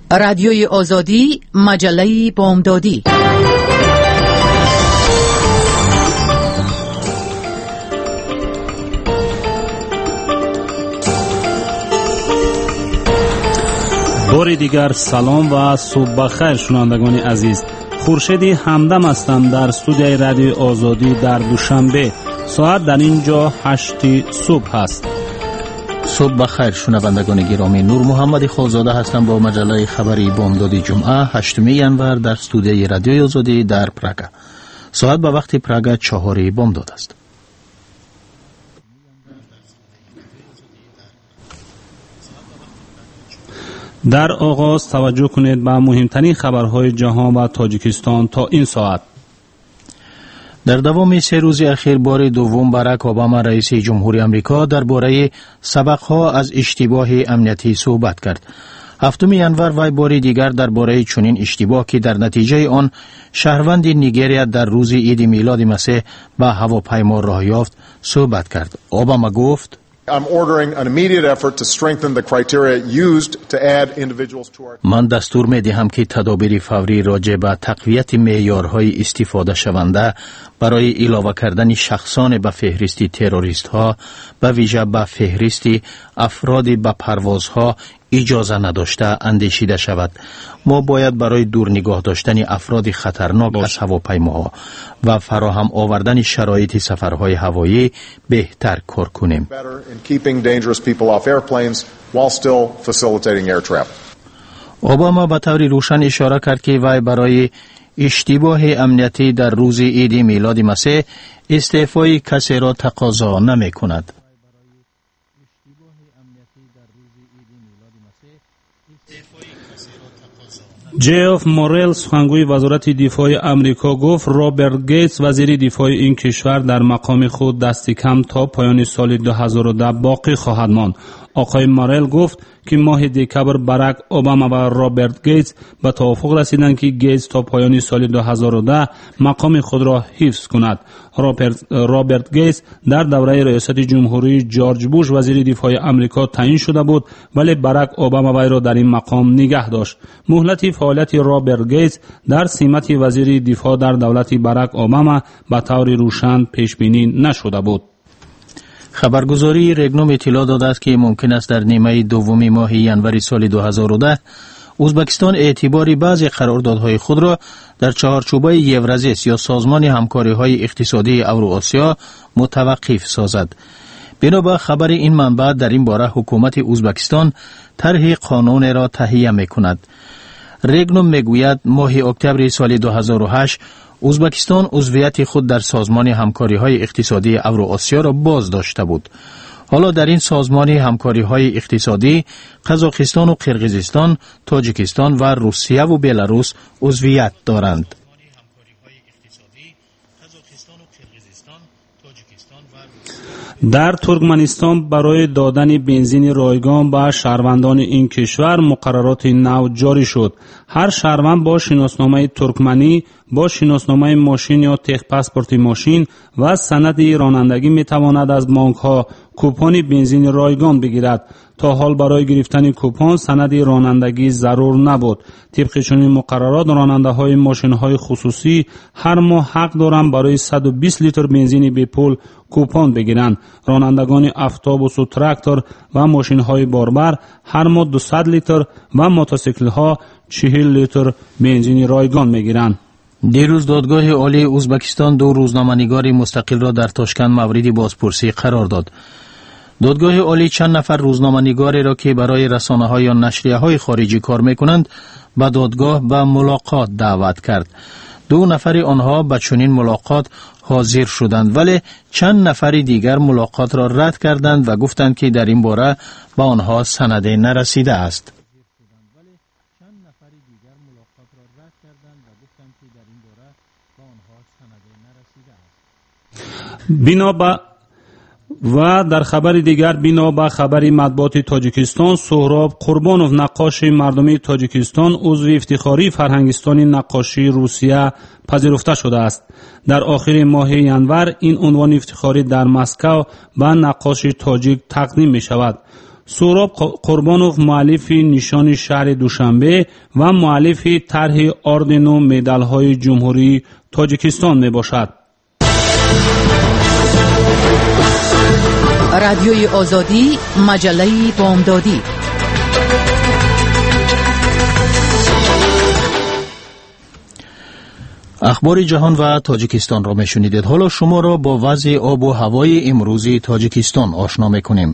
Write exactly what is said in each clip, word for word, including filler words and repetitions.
رادیوی آزادی، مجله بامدادی. بار دیگر سلام و صبح بخیر شنوندگان عزیز. خورشید همدم هستم در استودیوی رادیوی آزادی در دوشنبه. ساعت در اینجا هشت صبح است. صبح بخیر شنوندگان گرامی، نور محمد خالزاده هستم با مجله خبری بامدادی جمعه هشتم ژانویه در استودیوی رادیوی آزادی در پراگ. ساعت به وقت پراگ چهار بامداد است. در آغاز توجه کنید به مهمترین خبرهای جهان و تاجیکستان تا این ساعت. در دوام سه روز اخیر بار دوم باراک اوباما رئیس جمهوری آمریکا درباره سبق‌ها از اشتباه امنیتی صحبت کرد. هفتم ژانویه وی بار دیگر درباره چنین اشتباه که در نتیجه آن شهروند نیجریه در روز عید میلاد مسیح به هواپیما راه یافت صحبت کرد. اوباما گفت: I'm ordering an immediate effort to strengthen the criteria used to add individuals to our من دستور می دهم که تدابیر فوری راجع به تقویت معیارهای استفاده شونده برای علاوه کردن شخصان به فهرست تروریست ها به ویژه به فهرست افراد به پروازها اجازه نداشته اندیشیده شود. ما باید برای دور نگاه داشتن افراد خطرناک از هواپیماها و فراهم آوردن شرایط سفرهای هوایی بهتر کار کنیم. اوباما به طور روشن اشاره کرد که وی برای اشتباه امنیتی در روز عید میلاد مسیح استعفای کسی را تقاضا نمی کند. جیف مورل سخنگوی وزارت دفاع امریکا گفت رابرت گیتس وزیر دفاع این کشور در مقام خود دست کم تا پایان سال دو هزار و ده باقی خواهد ماند. آقای مورل گفت که ماه دکبر باراک اوباما و رابرت گیتس به توافق رسیدند که گیتس تا پایان سال دو هزار و ده مقام خود را حفظ کند. رابرت, رابرت گیتس در دوره ریاست جمهوری جورج بوش وزیر دفاع امریکا تعیین شده بود، ولی باراک اوباما وی را در این مقام نگه داشت. مهلت فعالیت رابرت گیتس در سمت وزیر دفاع در دولت باراک اوباما به طور روشن پیش بینی نشده بود. خبرگزاری رگنوم اطلاع داده است که ممکن است در نیمه دوم ماه ژانویه سال دو هزار و ده ازبکستان اعتباری بعضی قراردادهای خود را در چهارچوبه یورازیس یا سازمان همکاری‌های اقتصادی اوراسیا متوقف سازد. بنابر خبر این منبع در این باره حکومت ازبکستان طرح قانون را تهیه می‌کند. رگنوم میگوید ماه اکتبر سال دو هزار و هشت ازبکستان عضویت خود در سازمان همکاری‌های اقتصادی اوراسیا را باز داشته بود. حالا در این سازمان همکاری‌های اقتصادی قزاقستان و قرقیزستان، تاجیکستان و روسیه و بلاروس عضویت دارند. در ترکمنستان برای دادن بنزین رایگان به شهروندان این کشور مقررات نو جاری شد. هر شهروند با شناسنامه ترکمنی، با شناسنامه ماشین یا تخ پاسپورت ماشین و سند رانندگی می تواند از بانک‌ها کوپن بنزین رایگان بگیرد. تا حال برای گرفتن کوپن سند رانندگی ضرور نبود. طبق چنین مقررات راننده‌های ماشین‌های خصوصی هر ماه حق دارند برای صد و بیست لیتر بنزین به پول کوپن بگیرند. رانندگان اتوبوس و تراکتور و ماشین‌های باربر هر ماه دویست لیتر و موتورسیکل‌ها چهل لیتر بنزین رایگان می‌گیرند. دیروز دادگاه عالی ازبکستان دو روزنامه‌نگار مستقل را در تاشکند مورد بازپرسی قرار داد. دادگاه عالی چند نفر روزنامه‌نگاری را که برای رسانه‌ها یا نشریه‌های خارجی کار می‌کنند به دادگاه به ملاقات دعوت کرد. دو نفر آنها به چنین ملاقات حاضر شدند، ولی چند نفر دیگر ملاقات را رد کردند و گفتند که در این باره به آنها سند نرسیده است. بنا به و در خبر دیگر بنا به خبر مطبوعات تاجیکستان سهراب قربانوف نقاش مردمی تاجیکستان عضو افتخاری فرهنگستان نقاشی روسیه پذیرفته شده است. در آخر ماه ژانویه این عنوان افتخاری در مسکو به نقاش تاجیک تقدیم می شود. سهراب قربانوف مؤلف نشان شهر دوشنبه و مؤلف طرح اردن و مدال های جمهوری تاجیکستان می باشد. رادیوی آزادی، مجله بامدادی. اخبار جهان و تاجیکستان را میشنیدید. حالا شما را با وضع آب و هوای امروزی تاجیکستان آشنا میکنیم.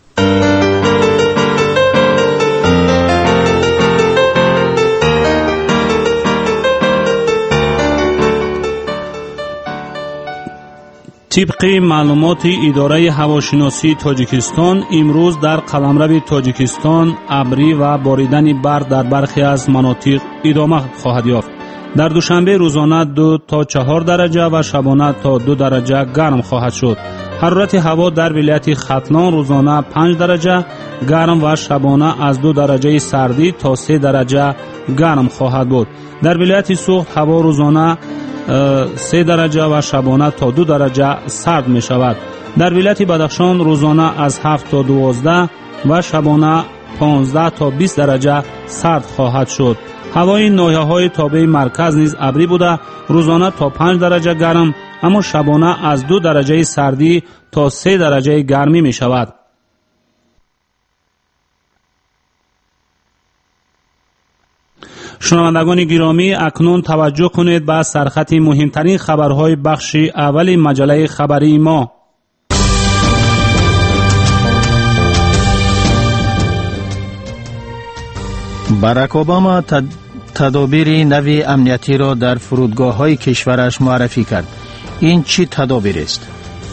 طبق معلومات اداره هواشناسی تاجیکستان امروز در قلمرو تاجیکستان ابری و باریدن برف در برخی از مناطق ادامه خواهد یافت. در دوشنبه روزانه دو تا چهار درجه و شبانه تا دو درجه گرم خواهد شد. حرارت هوا در ولایت ختلان روزانه پنج درجه گرم و شبانه از دو درجه سردی تا سه درجه گرم خواهد بود. در ولایت سوخت هوا روزانه سه درجه و شبانه تا دو درجه سرد می شود. در ولایت بدخشان روزانه از هفت تا دوازده و شبانه پانزده تا بیست درجه سرد خواهد شد. هوای ناحیه‌های تابع مرکز نیز ابری بوده، روزانه تا پنج درجه گرم اما شبانه از دو درجه سردی تا سه درجه گرمی می شود. شنوندگان گرامی، اکنون توجه کنید به سرخط مهمترین خبرهای بخش اول مجله خبری ما. باراک اوباما تد... تدابیر نوی امنیتی را در فرودگاه‌های کشورش معرفی کرد. این چی تدابیر است؟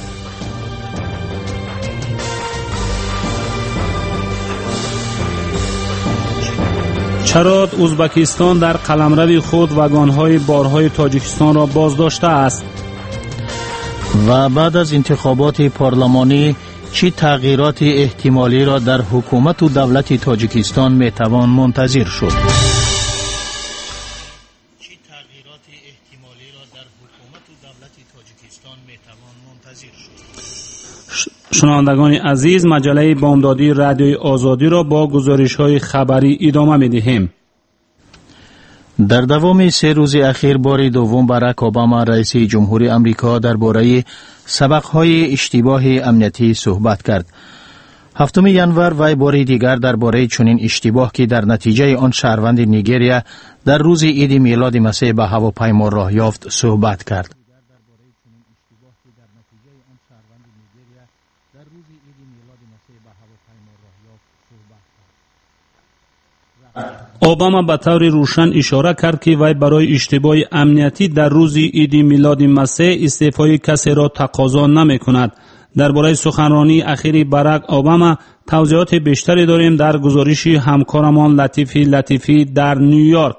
چرا ازبکستان در قلمرو خود واگن‌های بارهای تاجیکستان را بازداشته است؟ و بعد از انتخابات پارلمانی چی تغییرات احتمالی را در حکومت و دولت تاجیکستان میتوان منتظر شد؟ چی تغییرات احتمالی را در حکومت و دولت تاجیکستان میتوان منتظر شد؟ شنوندگان عزیز، مجله بامدادی رادیوی آزادی را با گزارش‌های خبری ادامه می‌دهیم. در دوام سه روز اخیر بار دوم باراک اوباما رئیس جمهوری آمریکا درباره سبق‌های اشتباه امنیتی صحبت کرد. هفتم ژانویه وی بار دیگر درباره چنین اشتباه که در نتیجه آن شهروند نیجریه در روز عید میلاد مسیح به هواپیما راه یافت صحبت کرد. اوباما به طور روشن اشاره کرد که وی برای اشتباه امنیتی در روز عید میلاد مسیح استعفای کسی را تقاضا نمی کند. درباره سخنرانی اخیر باراک اوباما توضیحات بیشتری داریم در گزارش همکارمان لطیفی لطیفی در نیویورک.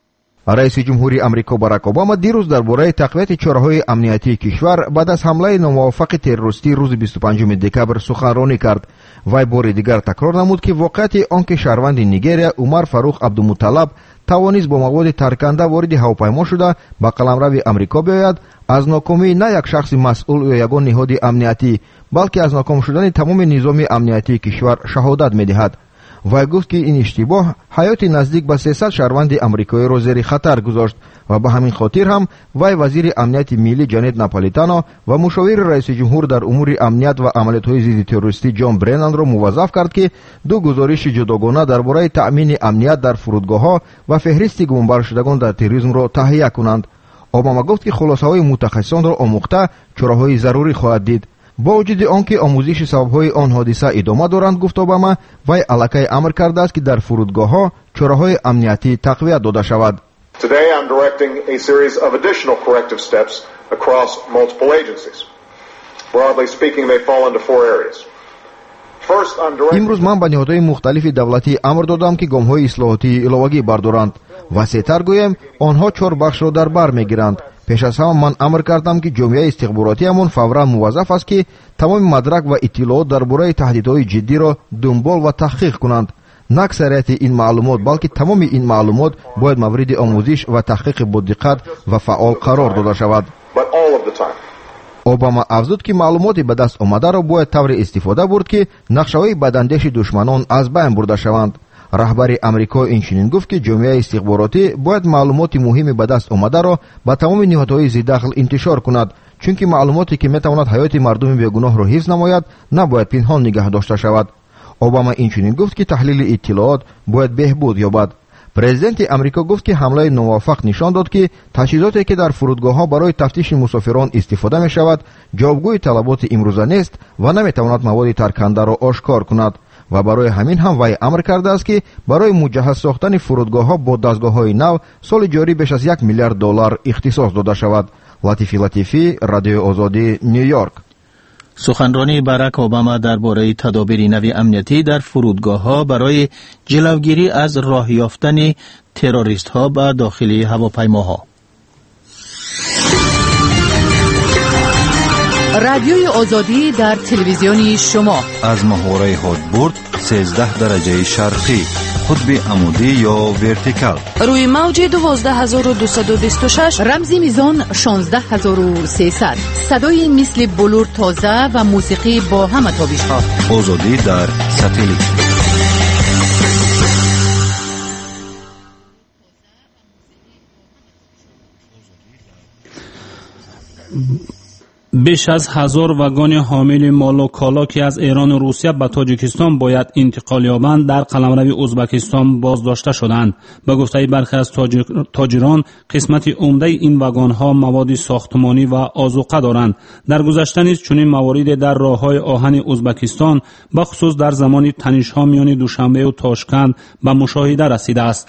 رئیس جمهوری آمریکا باراک اوباما دیروز درباره تقویت چاره‌های امنیتی کشور بعد از حمله ناموافق تروریستی روز بیست و پنجم دکبر سخنرانی کرد. وی بار دیگر تکرار نمود که واقعیت آنکه شهروند نیجریه عمر فاروق عبدالمطلب توانست با مواد ترکنده وارد هواپیما شده به قلمرو آمریکا بیاید از ناکامی نه یک شخص مسئول یا یگان نهاد امنیتی بلکه از ناکام شدن تمام نظام امنیتی کشور شهادت می‌دهد. وی گفت که این اشتباه حیات نزدیک به سیصد شهروند آمریکایی را زیر خطر گذاشت و به همین خاطر هم وی وزیر امنیت ملی جانت ناپولیتانو و مشاور رئیس جمهور در امور امنیت و عملیات‌های ضد تروریستی جان برنان را موظف کرد که دو گزارش جداگانه درباره تأمین امنیت در فرودگاه‌ها و فهرست گمانبر شدگان در تروریسم را تهیه کنند. اوباما گفت که خلاصه‌های متخصصان را آموخته چاره‌های ضروری خواهد دید. با وجود آنکه آموزش سبب‌های آن حادثه ادامه دارند، گفت اوباما، وی الکی امر کرده است که در فرودگاه‌ها چاره‌های امنیتی تقویت داده شود. Today I'm directing a series of additional corrective steps across multiple agencies. Broadly speaking, they fall into four areas. First, I'm directing امروز من به نهادهای مختلف دولتی امر دادم که گام‌های اصلاحاتی علاوه‌ای بردارند. وسیع‌تر گویم آنها چهار بخش را در بر می‌گیرند. پیش از همه من امر کردم که جامعه استخباراتی همان فوراً موظف است که تمام مدرک و اطلاعات درباره تهدیدهای جدی را دنبال و تحقیق کنند. نه اکثریت این معلومات بلکه تمام این معلومات باید مورد آموزش و تحقیق با دقت و فعال قرار داده شود. But all of the time. обама афзуд ки маълумоти ба даст омадаро бояд тавре истифода бурд ки нақшаҳои бадандеши душманон аз байн бурда шаванд. раҳбари амрико инчунин гуфт ки ҷомеаи истихборотӣ бояд маълумоти муҳими ба даст омадаро ба тамоми ниҳодҳои зиддахл интишор кунад, чунки маълумоте ки метавонад ҳаёти мардуми бегуноҳро ҳифз намояд набояд пинҳон нигаҳ дошта шавад. обама инчунин гуфт ки таҳлили иттилоот бояд беҳбуд ёбад. президенти амрико гуфт ки ҳамлаи номуваффақ нишон дод ки таҷҳизоте ки дар фурудгоҳҳо барои тафтиши мусофирон истифода мешавад ҷавобгӯи талаботи имрӯза нест ва наметавонад маводи таркандаро ошкор кунад ва барои ҳамин ҳам вай амр кардааст ки барои муҷаҳҳаз сохтани фурудгоҳҳо бо дастгоҳҳои нав соли ҷорӣ беш аз як миллиард доллар ихтисос дода шавад. латифи латифӣ, радиои озодӣ, ню йорк. суханронии барак обама дар бораи тадобири нави амнiyatӣ дар фурудгоҳҳо барои ҷилавгирӣ аз роҳ ёфтани террористҳо ба дохили ҳавопаймоҳо. رادیوی آزادی در تلویزیونی شما از محوره هادبورد سیزده درجه شرقی قطب عمودی یا ورتیکال روی موج دوازده هزار و دویست و بیست و شش رمزی میزان شانزده هزار و سیصد صدای مثل بلور تازه و موسیقی با همه تابش ها. آزادی در ساتلیت. بیش از هزار واگن حامل مال و کالا که از ایران و روسیه به تاجیکستان باید انتقال یابند در قلمرو ازبکستان بازداشته شدند. به گفته برخی از تاجران قسمت عمده این واگن ها مواد ساختمانی و آذوقه دارند. در گذشته نیز چنین مواردی در راههای آهن ازبکستان به خصوص در زمان تنش ها میان دوشنبه و تاشکند به مشاهده رسیده است.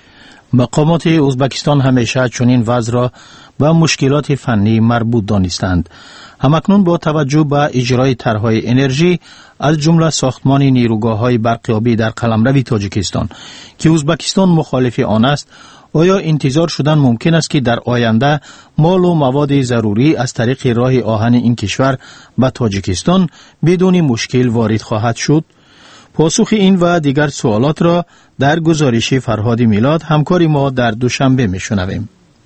مقامات ازبکستان همیشه چنین وضع را با مشکلات فنی مربوط دانستند. همکنون با توجه به اجرای طرح‌های انرژی از جمله ساختمان نیروگاه‌های برقیابی در قلمرو تاجیکستان که ازبکستان مخالف آن است، آیا انتظار شدن ممکن است که در آینده مال و مواد ضروری از طریق راه آهن این کشور به تاجیکستان بدون مشکل وارد خواهد شد؟ پاسخ این و دیگر سوالات را در گزارش فرهاد میلاد همکار ما در دوشنبه میشنویم.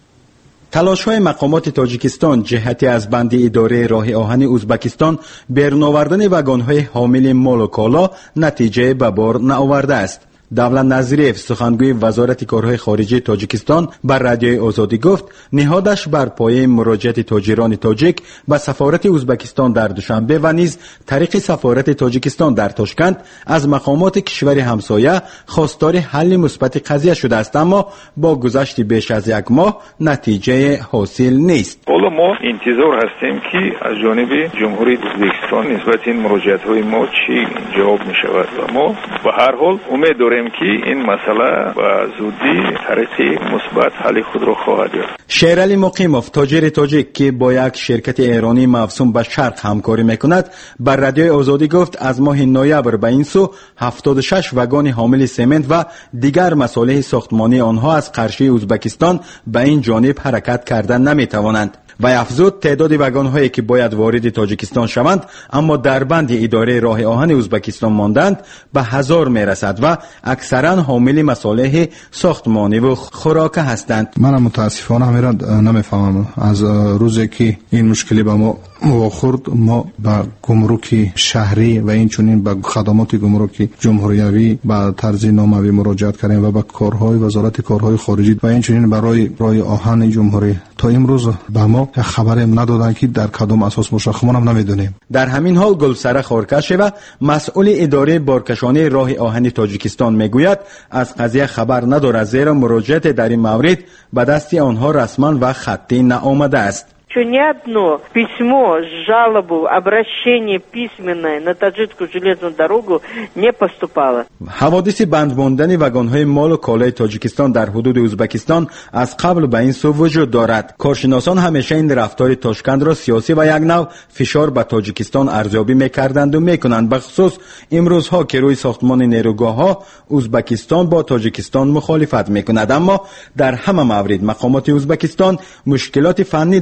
تلاش‌های مقامات تاجیکستان جهتی از بند اداره راه آهن ازبکستان بیرون آوردن واگن‌های حامل مال و کالا نتیجه به بار نآورده است. دولت نظریف سخنگوی وزارت کارهای خارجی تاجیکستان بر رادیوی آزادی گفت نهادش بر پایه مراجعت تاجران تاجیک به سفارت ازبکستان در دوشنبه و نیز طریق سفارت تاجیکستان در تاشکند از مقامات کشور همسایه خواستار حل مثبت قضیه شده است، اما با گذشت بیش از یک ماه نتیجه حاصل نیست. حالا ما انتظار هستیم که از جانب جمهوری ازبکستان نسبت این مراجعت‌های ما چی جواب می‌شود و ما به هر حال امید داریم که این مسئله با زودی طریق مثبت حل خود را خواهد یافت. شیرعلی مقیموف تاجر تاجیک که با یک شرکت ایرانی موسوم به شرق همکاری میکند بر رادیوی آزادی گفت از ماه نوامبر به این سو هفتاد و شش واگن حامل سمنت و دیگر مصالح ساختمانی آنها از قرشه ازبکستان به این جانب حرکت کردن نمیتوانند. و افزود تعداد واگن‌هایی که باید وارد تاجیکستان شوند اما در بند اداره راه آهن ازبکستان ماندند به هزار میرسد و اکثرا حامل مصالح ساختمانی و خوراک هستند. من متاسفانه همیرا نمیفهمم از روزی که این مشکلی به ما خورد ما به گمرک شهری و این چنین به خدمات گمرک جمهوریوی به طرز ناموی مراجعت کردیم و به کارهای وزارت کارهای خارجی و این چنین برای راه آهن جمهوری تا امروز به ما خبریم ندادن که در کدام اساس مشخص هم نمیدونیم. در همین حال گلسره خورکشوه مسئول اداره بارکشانی راه آهن تاجیکستان میگوید از قضیه خبر ندارد زیرا مراجعت در این مورد به دست آنها رسما و خطی نآمده است. что ни одно письмо, жалобу, обращение письменное на таджикскую железную дорогу не поступало. حوادث بند ماندن واگن‌های مال و کالای تاجیکستان در حدود ازبکستان از قبل به این سو وجود دارد. کارشناسان همیشه این رفتار تاشکند را سیاسی و یک نوع فشار به تاجیکستان ارزیابی می‌کردند و می‌کنند. به خصوص امروزها که روی ساختمان نیروگاه‌ها ازبکستان با تاجیکستان مخالفت می‌کند، اما در همه موارد مقامات ازبکستان مشکلات فنی در راه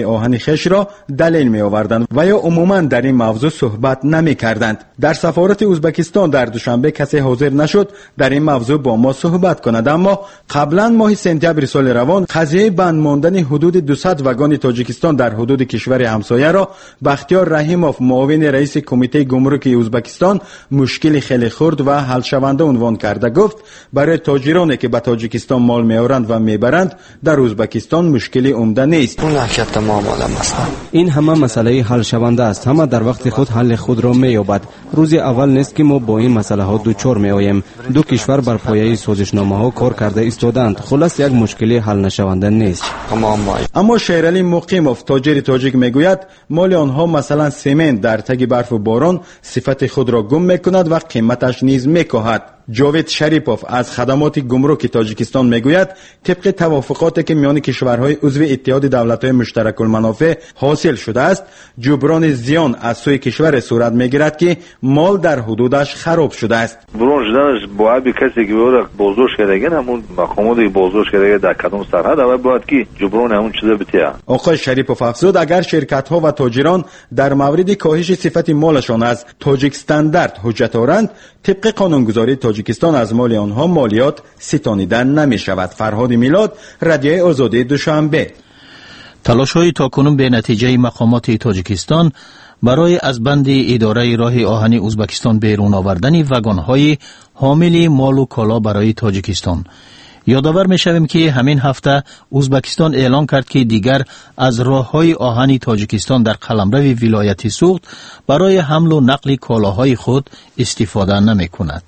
راه آهن خویش را دلیل می آوردند و یا عموما در این موضوع صحبت نمی کردند. در سفارت ازبکستان در دوشنبه کسی حاضر نشد در این موضوع با ما صحبت کند، اما قبلا ماه سپتامبر سال روان قضیه بند ماندن حدود دویست واگن تاجیکستان در حدود کشور همسایه را بختیار رحیموف معاون رئیس کمیته گمرک ازبکستان مشکل خیلی خرد و حل شونده عنوان کرده. گفت برای تاجرانی که به تاجیکستان مال میآورند و میبرند در ازبکستان مشکلی عمده نیست. این همه مسئله حل شونده است. همه در وقت خود حل خود را مییابد. روز اول نیست که ما با این مسئله ها دوچار میآییم. دو کشور بر پایه سازشنامه ها کار کرده ایستادند. خلاص یک مشکلی حل نشونده نیست. اما شیرعلی مقیموف تاجر تاجیک میگوید مال آنها مثلا سمنت در تگ برف و باران صفت خود را گم میکند و قیمتش نیز میکاهد. جاوید شریپوف از خدمات گمرک تاجیکستان میگوید طبق توافقاتی که میان کشورهای عضو اتحاد دولت‌های مشترک المنافع حاصل شده است، جبران زیان از سوی کشور صورت میگیرد که مال در حدودش خراب شده است. برون شدنش باید کسی که باید بازداشت کردگن همون مقاماتی بازداشت کردگن در کدام سرحد اول باید که جبران همون چیزا بتیه. آقای شریپوف افزود اگر شرکت‌ها و تاجران در مورد کاهش صفت مالشان از تاجیک استاندارد حجت آورند، طبق قانونگذاری تاجیکستان از مال آنها مالیات ستانیده نمی شود. فرهاد میلاد، رادیوی آزادی دوشنبه. تلاش‌های تاکنون به نتیجه مقامات تاجیکستان برای از بند اداره راه آهن ازبکستان بیرون آوردن واگن‌های حامل مال و کالا برای تاجیکستان. یادآور می‌شویم که همین هفته ازبکستان اعلام کرد که دیگر از راه‌های آهن تاجیکستان در قلمرو ولایت سوخت برای حمل و نقل کالاهای خود استفاده نمی‌کند.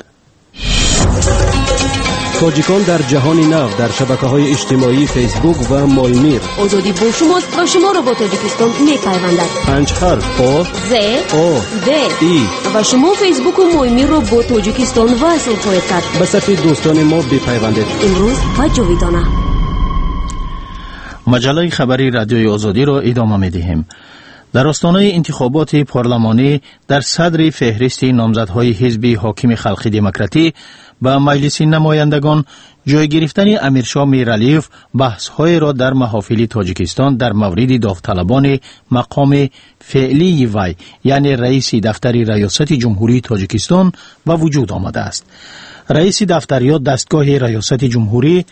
تاجیکان در جهان نو در شبکه‌های اجتماعی فیسبوک و مایمیر. آزادی با شماست و شما را با تاجیکستان می‌پیوندد. پنج حرف آ ز آ د ای و شما فیسبوک و مایمیر را با تاجیکستان وصل خواهید کرد. به صفحه دوستان ما بپیوندید. امروز و جاویدانه. مجله خبری رادیوی آزادی را ادامه می‌دهیم. در آستانه انتخابات پارلمانی در صدر فهرست نامزدهای حزب حاکم خلق دموکراتی به مجلس نمایندگان جای گرفتن امیرشاه میرعلیوف بحث‌های را در محافل تاجیکستان در مورد داوطلبان مقام فعلی وی یعنی رئیس دفتر ریاست جمهوری تاجیکستان و وجود آمده است. رئیس دفتریات دستگاه ریاست جمهوری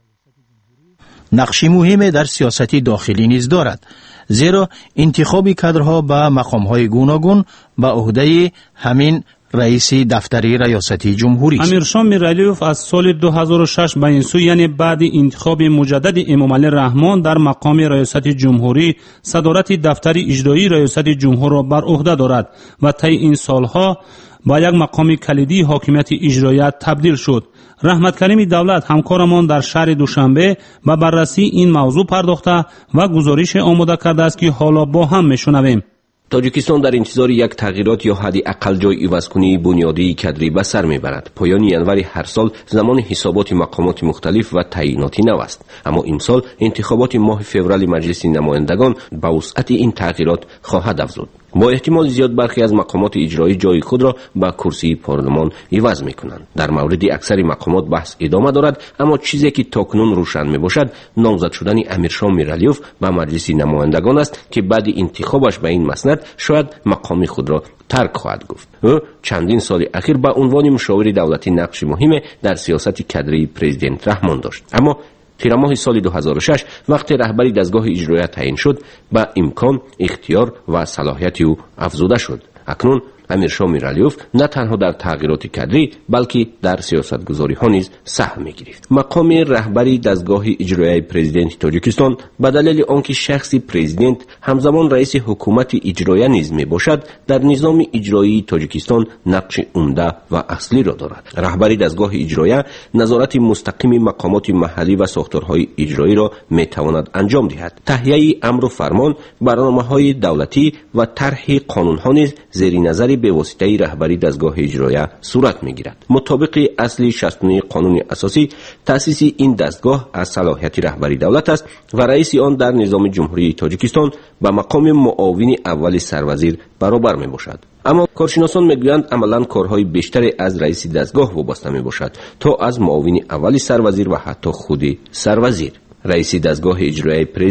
نقش مهمی در سیاست داخلی نیز دارد، زیرا انتخاب کادرها به مقام‌های گوناگون به عهده همین رئیس دفتر ریاست جمهوری است. امیرشاه میرعلیوف از سال دو هزار و شش به این سو یعنی بعد انتخاب مجدد امامعلی رحمان در مقام ریاست جمهوری صدارت دفتر اجرایی ریاست جمهور را بر عهده دارد و طی این سالها با یک مقام کلیدی حاکمیت اجرایی تبدیل شد. رحمت کریم دولت همکارمان در شهر دوشنبه به بررسی این موضوع پرداخته و گزارش آماده کرده است که حالا با هم میشنویم. تاجیکستان در انتظار یک تغییرات یا حدی اقل جای عوض‌کنی بنیادی کادری به سر میبرد. پایان ینور هر سال زمان حسابات مقامات مختلف و تعییناتی نو است، اما امسال انتخابات ماه فوریه مجلس نمایندگان به وسعت این تغییرات خواهد افزود. با احتمال زیاد برخی از مقامات اجرایی جای خود را به کرسی پارلمان عوض می‌کنند. در مورد اکثر مقامات بحث ادامه دارد، اما چیزی که تاکنون روشن میباشد نامزد شدن امیرشاه میرعلیوف به مجلس نمایندگان است که بعد انتخابش به این مسند شاید مقام خود را ترک خواهد گفت. او چندین سال اخیر به عنوان مشاور دولتی نقش مهم در سیاست کادری پرزیدنت رحمان داشت، اما تیر ماه سال دو هزار و شش وقتی رهبری دستگاه اجرایی تعیین شد با امکان، اختیار و صلاحیت او افزوده شد. اکنون امیرشاه میرعلیوف نه تنها در تغییرات کادری بلکه در سیاستگذاری ها نیز سهم می‌گرفت. مقام رهبری دستگاه اجرایی پرزیدنت تاجیکستان به دلیل آنکه شخص پرزیدنت همزمان رئیس حکومت اجرایی نیز میباشد در نظام اجرایی تاجیکستان نقش عمده و اصلی را دارد. رهبری دستگاه اجرایی نظارت مستقیم مقامات محلی و ساختارهای اجرایی را میتواند انجام دهد. تهیه امر و فرمان، برنامه‌های دولتی و طرح قانون‌ها نیز زیر نظر به واسطه رهبری دستگاه اجرایی صورت میگیرد. مطابق اصل شصت و نه قانون اساسی تأسیس این دستگاه از صلاحیت رهبری دولت است و رئیس آن در نظام جمهوری تاجیکستان به مقام معاون اول سروزیر برابر می باشد. اما کارشناسان میگویند عملاً کارهای بیشتری از رئیس دستگاه وابسته می باشد تا از معاون اول سروزیر و حتی خود سروزیر. رئیس دستگاه اجرایی پرزیدنت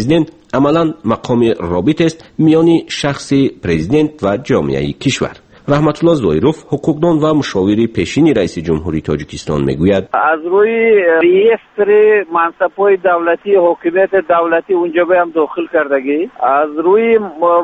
عملاً مقام رابط است میان شخص پرزیدنت و جامعه کشور. رحمت الله زویروف، حقوقدان و مشاور پیشین رئیس جمهوری تاجیکستان میگوید از روی ریستر منصب‌های دولتی حکومت دولتی اونجا به هم داخل کردگی، از روی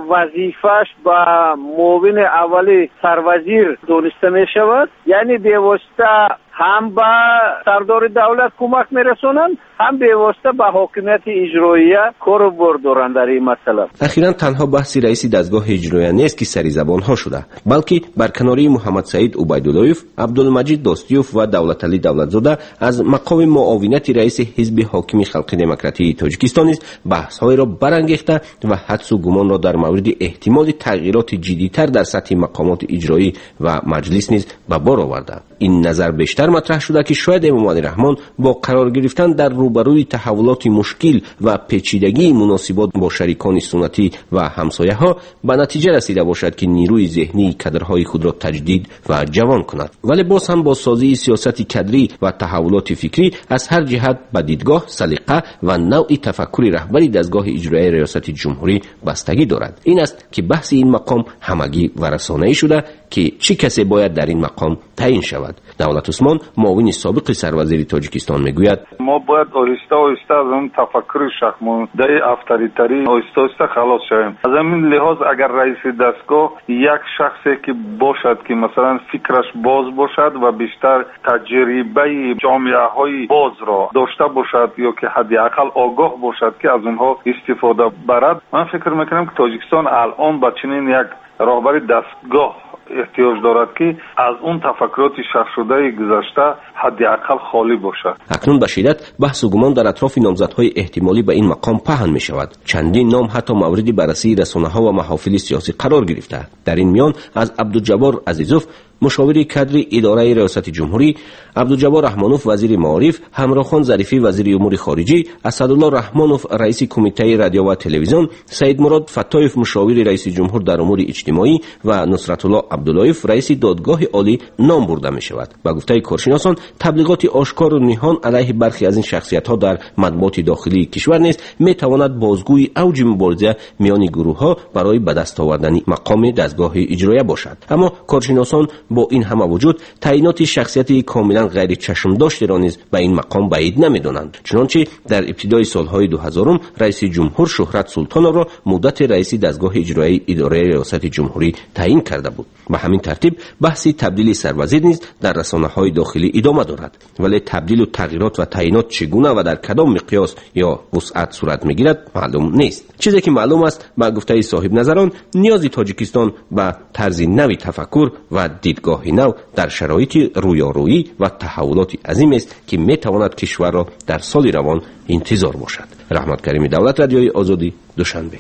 وظیفش با معاون اولی سروزیر دونسته می شود، یعنی به واسطه هم به سردار دولت کمک میرسونن، هم به واسطه به حکومت اجراییه کار بردارن در این مسئله. اخیراً تنها بحث رئیس دستگاه اجراییه نیست که سری زبان ها شده، بلکه برکناری محمد سعید عبیداللهیف، عبدالمجید داستیوف و دولتعلی دولتزاده از مقام معاونت رئیس حزب حاکم خلق دموکراتی تاجیکستان نیز بحث های را برانگیخته و حدس و گمان را در مورد احتمال تغییرات جدی‌تر در سطح مقامات اجرایی و مجلس نیز به بار آورده. این نظر بیشتر مطرح شده که شاید امام علی رحمان با قرار گرفتن در روبروی تحولات مشکل و پیچیدگی مناسبات با شریکان سنتی و همسایه ها به نتیجه رسیده باشد که نیروی ذهنی کادرهای خود را تجدید و جوان کند، ولی باز هم با سازی سیاست کادری و تحولات فکری از هر جهت به دیدگاه، سلیقه و نوع تفکر رهبری دستگاه اجرایی ریاست جمهوری بستگی دارد. این است که بحث این مقام همگی و رسانه‌ای شده که چه کسی باید در این مقام تعیین شود. دولت عثمان، معاون سابق سروزیر تاجیکستان میگوید ما باید آهسته آهسته از اون تفکر شخمانده افراطی آهسته آهسته خلاص شویم. از همین لحاظ اگر رئیس دستگاه یک شخصی که باشد که مثلا فکرش باز باشد و بیشتر تجربه جامعه های باز را داشته باشد یا که حداقل آگاه باشد که از اونها استفاده برد، من فکر میکنم که تاجیکستان الان با چنین یک راهبر دستگاه احتیاج دارد که از اون تفکرات شخص شده گذشته حداقل خالی باشد. اکنون به شدت بحث و گمان در اطراف نامزدهای احتمالی به این مقام پهن می شود. چندین نام حتی مورد بررسی رسانه‌ها و محافل سیاسی قرار گرفته. در این میان از عبدالجبار عزیزوف، مشاور کادری اداره ریاست جمهوری، عبدالجبار رحمانوف وزیر معارف، همراخان ظریفی وزیر امور خارجه، اسدالله رحمانوف رئیس کمیته رادیو و تلویزیون، سید مراد فتایف مشاور رئیس جمهور در امور اجتماعی و نصرت الله عبداللهیف رئیس دادگاه عالی نام برده می شود. با گفته کارشناسان، تبلیغات آشکار و نهان علیه برخی از این شخصیت ها در مطبوعات داخلی کشور نیز می تواند بازگوی اوج مبارزه میان گروه ها برای به دست آوردن مقام دستگاه اجرایی باشد. اما کارشناسان با این همه وجود تعیینات شخصیتی کاملا غیر چشم داشته را نیز به این مقام بعید نمی‌دانند. چنانچه در ابتدای سالهای دو هزارم رئیس جمهور شهرت سلطانov را مدت رئیس دستگاه اجرایی اداره ریاست جمهوری تعیین کرده بود. به همین ترتیب بحث تبدیل سروزیر نیز در رسانه‌های داخلی ادامه دارد، ولی تبدیل و تغییرات و تعیینات چگونه و در کدام مقیاس یا وسعت صورت می‌گیرد معلوم نیست. چیزی که معلوم است با گفته صاحب نظران، نیاز تاجیکستان به طرز نوی تفکر و دیدگاه نو در شرایط رویارویی و تحولات عظیم است که میتواند کشور را در سال روان انتظار باشد. رحمت کریم دولت، رادیوی آزادی، دوشنبه.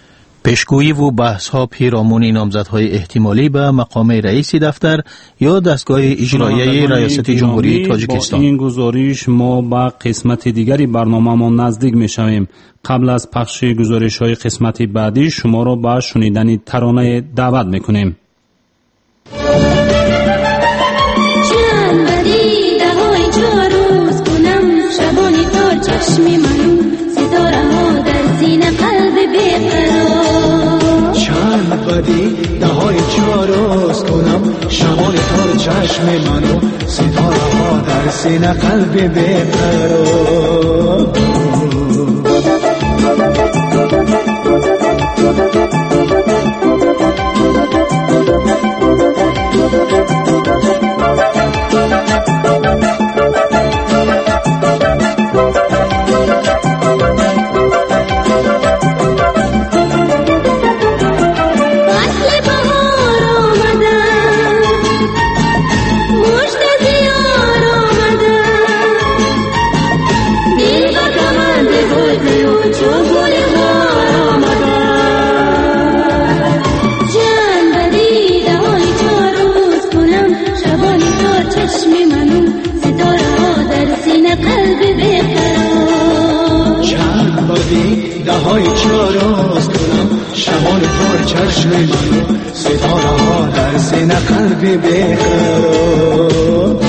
پیشگویی و بحث ها پیرامون نامزدهای احتمالی به مقام رئیس دفتر یا دستگاه اجرایی ریاست جمهوری تاجیکستان. با این گزارش ما به قسمت دیگری برنامه ما نزدیک می شویم. قبل از پخش گزارش های قسمت بعدی شما را به شنیدن ترانه دعوت می کنیم. چشم منو ستاره ها در سینه قلب بیقرار، چند بدی دهای چاروز کنم شمال تار چشم منو ستاره ها در سینه قلب بیقرار. دهای چاراز کنم شمال تار چشم منو ستاره ها در سینه قلب بیقرار.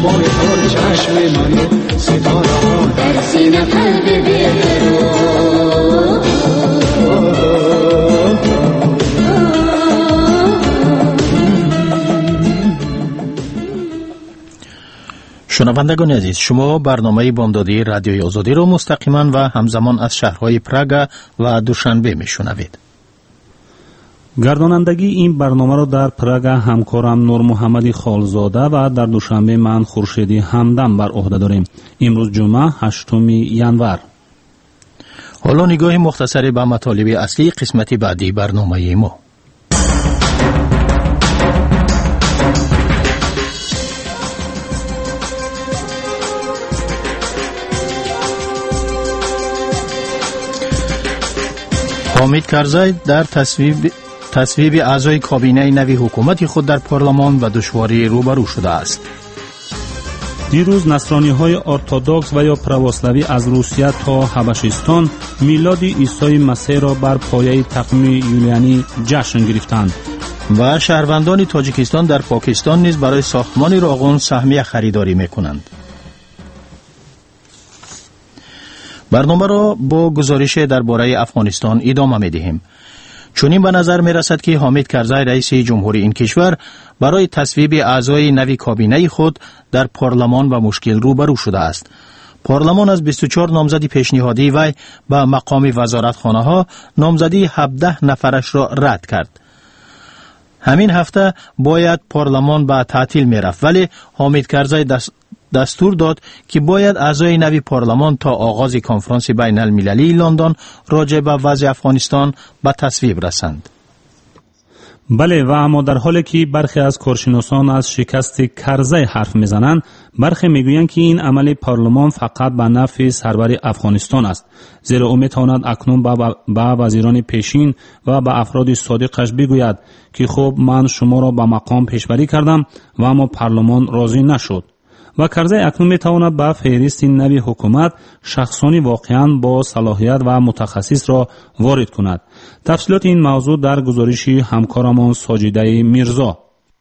شمال تار چشم منو ستاره ها در سینه قلب بیقرار. شنوندگان عزیز، شما برنامه بامدادی رادیوی آزادی را مستقیما و همزمان از شهرهای پراگ و دوشنبه میشنوید. گردانندگی این برنامه را در پراگ همکارم نور محمدی خالزاده و در دوشنبه من خورشیدی همدم بر عهده داریم. امروز جمعه هشتم ژانویه. حالا نگاه مختصری به مطالب اصلی قسمت بعدی برنامه ما. حامد کرزی در تصویب تصویب اعضای کابینه نوی حکومت خود در پارلمان و دشواری روبرو شده است. دیروز نصرانی‌های ارتدوکس و یا پرواسلاوی از روسیه تا حبشستان میلاد عیسی مسیح را بر پایه تقویم یولیانی جشن گرفتند. و شهروندان تاجیکستان در پاکستان نیز برای ساختمان راغون سهمیه خریداری می‌کنند. برنامه را با گزارش درباره افغانستان ادامه می‌دهیم. چنین به نظر می‌رسد که حامد کرزی رئیس جمهوری این کشور برای تصویب اعضای نوی کابینه خود در پارلمان با مشکل روبرو شده است. پارلمان از بیست و چهار نامزد پیشنهادی وی به مقام وزارتخانه‌ها نامزدی هفده نفرش را رد کرد. همین هفته باید پارلمان به تعطیل می‌رفت، ولی حامد کرزی دست دستور داد که باید اعضای نوی پارلمان تا آغاز کنفرانس بین المللی لندن راجع به وضع افغانستان به تصویب رسند. بله، و اما در حالی که برخی از کارشناسان از شکست کرزی حرف میزنند، برخی میگویند که این عمل پارلمان فقط به نفع سرور افغانستان است، زیرا او میتواند اکنون به وزیران پیشین و به افراد صادقش بگوید که خب من شما را به مقام پیشبری کردم و اما پارلمان راضی نشد. و کرزی اکنون میتواند به فهرست نوی حکومت شخصانی واقعاً با صلاحیت و متخصص را وارد کند. تفصیلات این موضوع در گزارش همکارمان ساجده میرزا.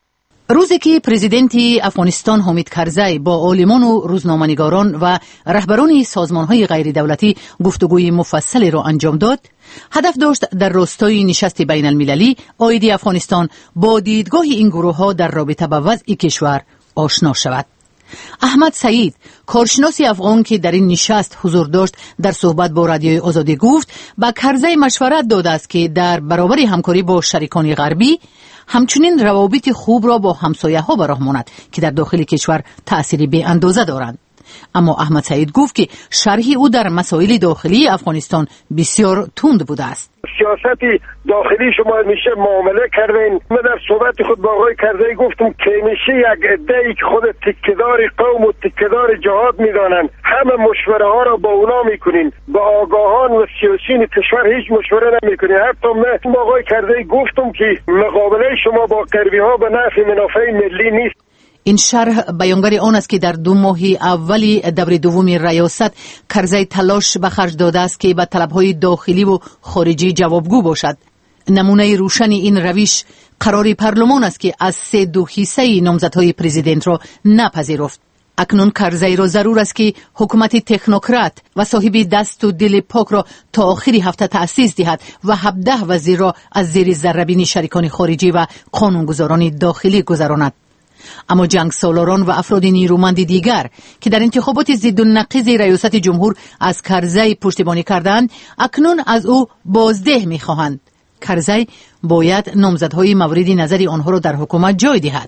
روزی که پرزیدنت افغانستان حامد کرزی با عالمان و روزنامه‌نگاران و رهبران سازمان‌های غیر دولتی گفتگوی مفصلی را انجام داد، هدف داشت در راستای نشست بین المللی عاید افغانستان با دیدگاه این گروه‌ها در رابطه با وضع کشور آشنا شود. احمد سعید، کارشناس افغان که در این نشست حضور داشت، در صحبت با رادیوی آزادی گفت با کرزی مشورت داده است که در برابر همکاری با شریکان غربی همچنین روابط خوب را با همسایه‌ها به راه ماند که در داخل کشور تأثیری بی اندازه دارند. اما احمد سعید گفت که شرح او در مسائل داخلی افغانستان بسیار تند بوده است. سیاست داخلی شما میشه معامله کردین. من در صحبت خود با آقای کرزی گفتم که میشه یک عده‌ای که خود تکیدار قوم و تکیدار جهاد میدانن، همه مشوره ها را با اونا میکنین، با آگاهان و سیاسیون کشور هیچ مشوره نمیکنین. حتی من با آقای کرزی گفتم که مقابله شما با غربی ها به نفع منافع ملی نیست. این شرح بیانگر آن است که در دو ماه اولی دوره دوم ریاست کرزی تلاش به خرج داده است که به طلبهای داخلی و خارجی جوابگو باشد. نمونه روشن این روش قرار پارلمان است که از سه دو حصه نامزدهای پرزیدنت را نپذیرفت. اکنون کرزی را ضرور است که حکومت تکنوکرات و صاحب دست و دل پاک را تا آخری هفته تأسیس دهد و هفده وزیر را از زیر ذره‌بین شریکان خارجی و قانونگذاران داخلی گذراند. اما جنگ سالاران و افراد نیرومند دیگر که در انتخابات ضد و نقیض ریاست جمهور از کرزی پشتیبانی کردند، اکنون از او بازده می‌خواهند. کرزی باید نامزدهای مورد نظر آنها را در حکومت جای دهد.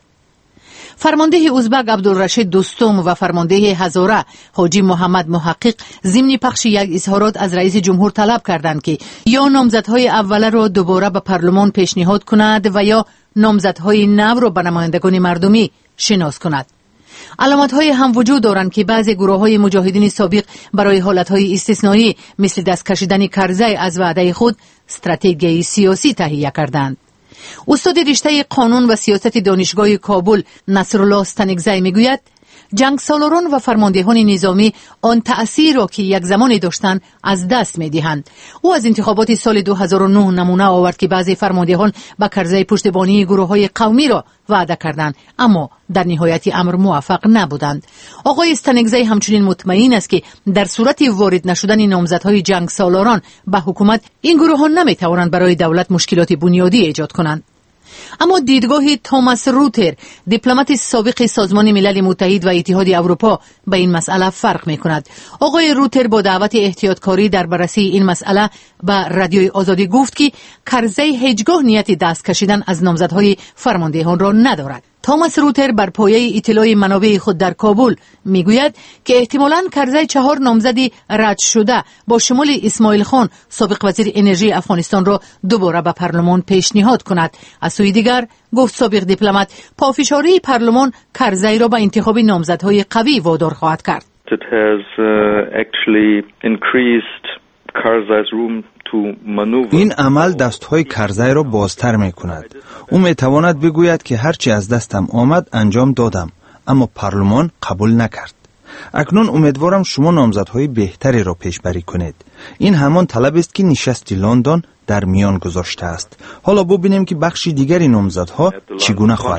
فرمانده ازبک عبدالرشید دوستم و فرمانده هزاره حاجی محمد محقق ضمن پخش یک اظهارات از رئیس جمهور طلب کردند که یا نامزدهای اوله را دوباره به پارلمان پیشنهاد کند و یا نامزدهای نو را به نمایندگان مردمی شناس کند. علامت‌های هم وجود دارند که بعضی گروه‌های مجاهدین سابق برای حالت‌های استثنایی مثل دست کشیدن کرزی از وعده خود استراتژی سیاسی تهیه کردند. استاد رشته قانون و سیاست دانشگاه کابل نصرالله استنگزی میگوید جنگسالاران و فرماندهان نظامی آن تأثیر را که یک زمان داشتند از دست می‌دهند. او از انتخابات سال دو هزار و نه نمونه آورد که بعضی فرماندهان با کرزی پشتیبانی گروه‌های قومی را وعده کردند اما در نهایت امر موفق نبودند. آقای استانگزی همچنین مطمئن است که در صورت وارد نشدن نامزدهای جنگسالاران به حکومت این گروه‌ها نمی‌توانند برای دولت مشکلات بنیادی ایجاد کنند. اما دیدگاه توماس روتر، دیپلمات سابق سازمان ملل متحد و اتحاد اروپا، به این مسئله فرق می‌کند. آقای روتر با دعوت احتیاطکاری در بررسی این مسئله به رادیوی آزادی گفت که کرزی هیچگاه نیت دست کشیدن از نامزدهای فرماندهان را ندارد. توماس روتر بر پایه اطلاع منابع خود در کابل میگوید که احتمالاً کرزی چهار نامزدی رد شده با شمول اسماعیل خان سابق وزیر انرژی افغانستان را دوباره به پارلمان پیشنهاد کند. از سوی دیگر گفت سابق دیپلمات پافشاری پارلمان کرزی را به انتخاب نامزدهای قوی وادار خواهد کرد. It has uh, actually increased Karzai's room این عمل دستهای کرزی را بازتر می کند. او می تواند بگوید که هرچی از دستم آمد انجام دادم اما پارلمان قبول نکرد. اکنون امیدوارم شما نامزدهای بهتری را پیشبری کنید. این همان طلب است که نشست لندن در میان گذاشته است. حالا ببینیم که بخش دیگری نامزدها چگونه خواهد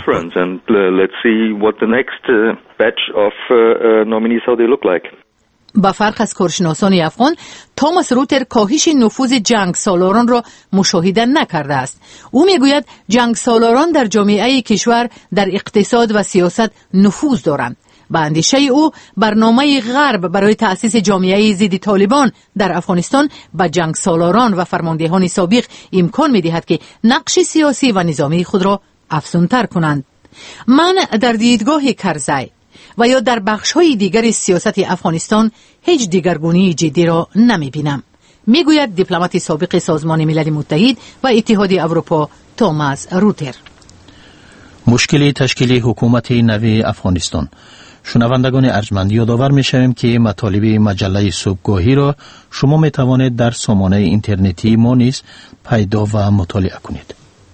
بود. با فرق از کارشناسان افغان، توماس روتر کاهش نفوذ جنگ سالاران را مشاهده نکرده است. او میگوید جنگ سالاران در جامعه کشور در اقتصاد و سیاست نفوذ دارند. به اندیشه او برنامه غرب برای تأسیس جامعه ضد طالبان در افغانستان به جنگ سالاران و فرماندهان سابق امکان می‌دهد که نقش سیاسی و نظامی خود را افزونتر کنند. من در دیدگاه کرزی و یا در بخش‌های دیگر سیاست افغانستان هیچ دیگرگونی جدی را نمی‌بینم، میگوید دیپلمات سابق سازمان ملل متحد و اتحاد اروپا توماس روتر. مشکل تشکیل حکومت نوی افغانستان. شنوندگان ارجمند، یادآور می‌شویم که مطالب مجله صبحگاهی را شما می‌توانید در سامانه اینترنتی ما نیز پیدا و مطالعه کنید.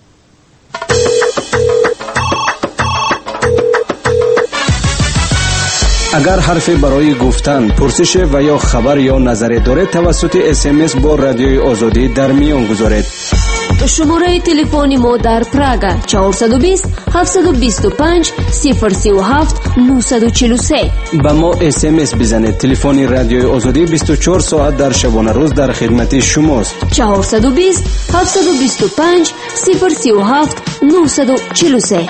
اگر حرفی برای گفتن، پرسش و یا خبر یا نظری دارید توسط اس ام اس با رادیوی آزادی در میان گذارید. شماره تلفن ما در پراگ چهارصد و بیست هفتصد و بیست و پنج صفر سه و هفت نهصد و چهل و سه. با ما اس ام اس بزنید. تلفن رادیوی آزادی بیست و چهار ساعت در شبانه روز در خدمت شماست. چهارصد و بیست هفتصد و بیست و پنج صفر سه و هفت نهصد و چهل و سه.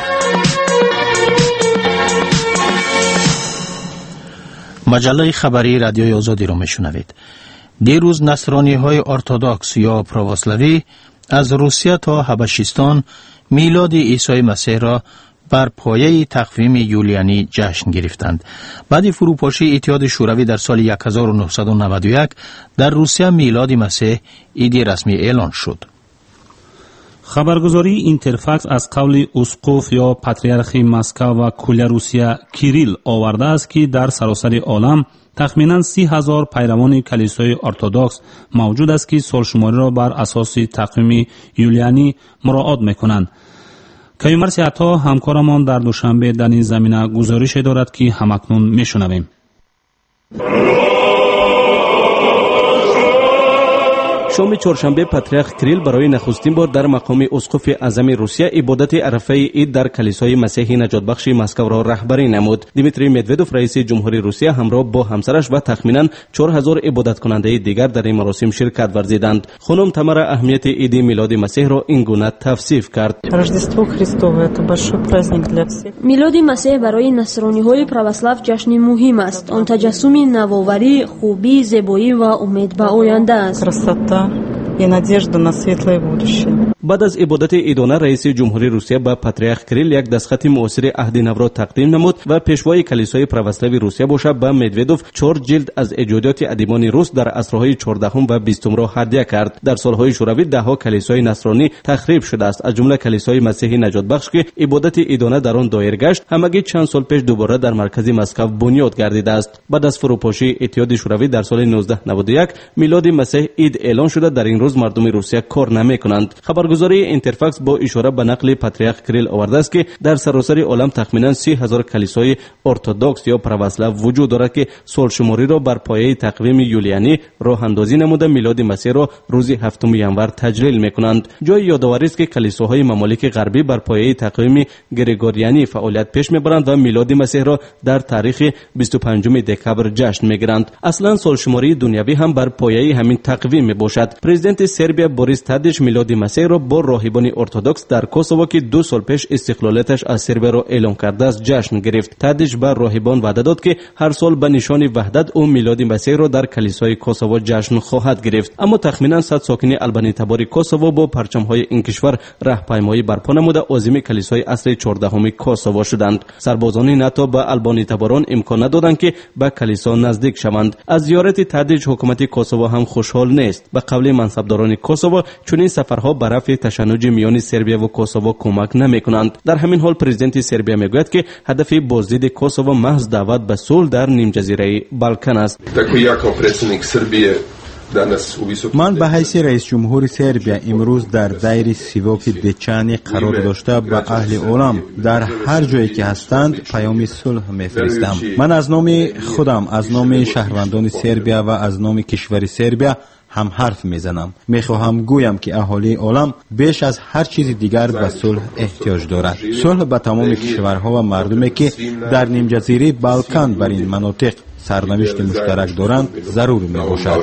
مجله خبری رادیوی آزادی را میشنوید. دیروز نصرانی های ارتدوکس یا پرواسلاوی از روسیه تا حبشستان میلاد عیسی مسیح را بر پایه تقویم یولیانی جشن گرفتند. بعد فروپاشی اتحاد شوروی در سال هزار و نهصد و نود و یک در روسیه میلاد مسیح عید رسمی اعلان شد. خبرگزاری اینترفکس از قول اسقف یا پاتریارخ مسکو و کل روسیه کیریل آورده است که در سراسر عالم تخمینا سی هزار پیروان کلیسای ارتدوکس موجود است که سالشماری را بر اساس تقویم یولیانی مراعات میکنند. کیومرث عطا همکارمان در دوشنبه در این زمینه گزارش دارد که همکنون میشنویم. شام چهارشنبه پاتریارخ کریل برای نخستین بار در مقام اسقف اعظم روسیه عبادت عرفه عید در کلیسای مسیح نجات بخش مسکو را رهبری نمود. دیمیتری مدودوف رئیس جمهوری روسیه همراه با همسرش و تخمینا چهار هزار عبادت کننده دیگر در این مراسم شرکت ورزیدند. خانم تمارا اهمیت عید میلاد مسیح را این گونه توصیف کرد. میلاد مسیح برای نصرانی‌های پرواسلاو جشن مهم است. آن تجسم نوآوری، خوبی، زیبایی و امید به آینده است. и надежду на светлое будущее. بعد از عبادت عیدانه رئیس جمهوری روسیه با پاتریارخ کریل یک دستخط معاصر عهد نو را تقدیم نمود و پیشوای کلیسای پرواسلاوی روسیه باشد با مدودوف چهار جلد از ایجادات ادیبان روس در عصرهای چهاردهم و بیستم را هدیه کرد. در سالهای شوروی دهها کلیسای نصرانی تخریب شده است، از جمله کلیسای مسیحی نجات بخش که عبادت عیدانه در آن دایر گشت همگی چند سال پیش دوباره در مرکز مسکو بنیاد گردیده است. بعد از فروپاشی اتحاد شوروی در سال نوزده نود و یک میلاد مسیح عید اعلان شده. در این امروز مردم روسیه کار نمیکنند. خبرگزاری اینترفاکس با اشاره به نقل پاتریارک کریل آورده است که در سراسر عالم تخمینا سی هزار کلیسای ارتدوکس یا پرواسلاو وجود دارد که سالشماری را بر پایه تقویم یولیانی راه اندازی نموده میلاد مسیح را روز هفتم ژانویه تجلیل میکنند. جای یادآوری است که کلیساهای ممالک غربی بر پایه تقویم گریگوریانی فعالیت پیش میبرند و میلاد مسیح را در تاریخ بیست و پنجم دکبر جشن میگیرند. اصلا سالشماری دنیوی هم بر پایه همین تقویم میباشد. پرزیدنت سربیا بوریس تادیچ میلاد مسیح را با راهبان ارتدوکس در کوسوو که دو سال پیش استقلالیتش از سربیا را اعلام کرده است جشن گرفت. تادیچ بر راهبان وعده داد که هر سال به نشان وحدت او میلاد مسیح را در کلیسای کوسوو جشن خواهد گرفت. اما تخمینا صد ساکن البانی تبار کوسوو با پرچم‌های این کشور راهپیمایی برپا نموده عازم کلیسای عصر چهاردهم کوسوو شدند. سربازان ناتو به البانی تباران امکان ندادند که به کلیسا نزدیک شوند. از زیارت تادیچ حکومت کوسوو هم خوشحال نیست. به قول منصبداران کوسوو چنین سفرها به رفع تشنج میان سربیا و کوسوو کمک نمی‌کنند. در همین حال پرزیدنت سربیا میگوید که هدف بازدید کوسوو محض دعوت به صلح در نیم جزیره بالکان است. من به حیث رئیس جمهور سربیا امروز در دایر سیواک دچانی قرار داشته به اهل عالم در هر جایی که هستند پیام صلح میفرستم. من از نام خودم، از نام شهروندان سربیا و از نام کشور سربیا هم حرف میزنم. میخواهم گویم که اهالی عالم بیش از هر چیز دیگر به صلح احتیاج دارد. صلح به تمام کشورها و مردمی که در نیم جزیره بالکان بر این مناطق سرنوشت مشترک دارند ضرور می باشد.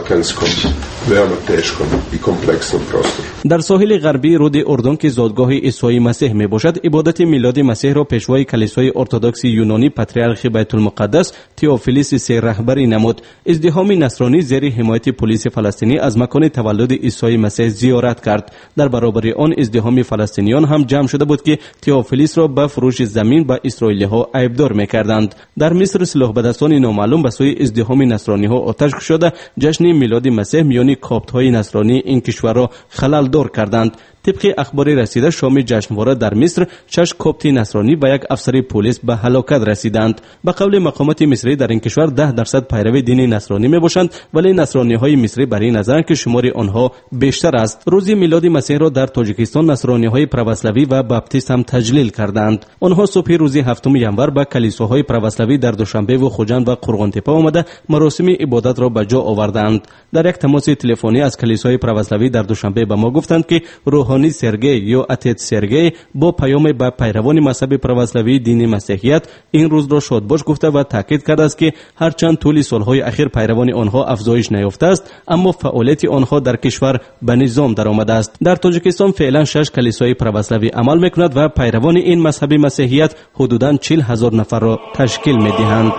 در ساحل غربی رود اردن که زادگاه عیسی مسیح می باشد، عبادت میلاد مسیح را پیشوای کلیسای ارتدوکس یونانی پاتریارخ بیت المقدس تئوفیلیس سه رهبری نمود. ازدحام نصرانی زیر حمایت پلیس فلسطینی از مکان تولد عیسی مسیح زیارت کرد. در برابر آن ازدحام فلسطینیان هم جمع شده بود که تئوفیلیس را به فروش زمین به اسرائیلی‌ها عیبدار می‌کردند. در مصر سلاح بدستان نامعلوم به سوی ازدحام نصرانی‌ها آتش کشیده جشن میلاد مسیح میان کاپت‌های نصرانی این کشور را خلل دار کردند. طبق اخبار رسیده شام جشنواره در مصر شش کاپت نصرانی و یک افسر پلیس به هلاکت رسیدند. به قول مقامات مصری در این کشور ده درصد پیرو دین نصرانی میباشند، ولی نصرانی‌های مصری برای نظرند که شمار آنها بیشتر است. روز میلاد مسیح را در تاجیکستان نصرانی‌های پرواسلاوی و باپتیست هم تجلیل کردند. آنها صبح روز هفتم ژانویه به کلیساهای پرواسلاوی در دوشنبه و خوجند و قرغانتپه آمده مراسم عبادت را به جا آوردند. در یک تماس تلفنی از کلیسای پرواسلاوی در دوشنبه به ما گفتند که روحانی سرگی یا اتت سرگی با پیام به پیروان مذهب پرواسلاوی دین مسیحیت این روز را شادباش گفته و تاکید کرده است که هرچند طول سالهای اخیر پیروان آنها افزایش نیافته است، اما فعالیت آنها در کشور به نظام درآمده است. در تاجیکستان فعلا شش کلیسای پرواسلاوی عمل میکند و پیروان این مذهب مسیحیت حدوداً چهل هزار نفر را تشکیل میدهند.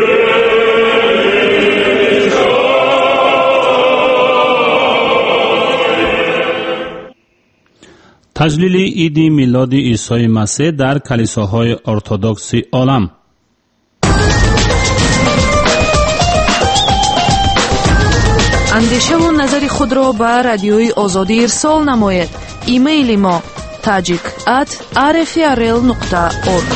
تجلیل عید میلاد عیسی مسیح در کلیساهای ارتدوکس عالم. اندیشه و نظر خود را به رادیوی آزادی ارسال نمایید. ایمیل ما tajik at r f r l nokta org.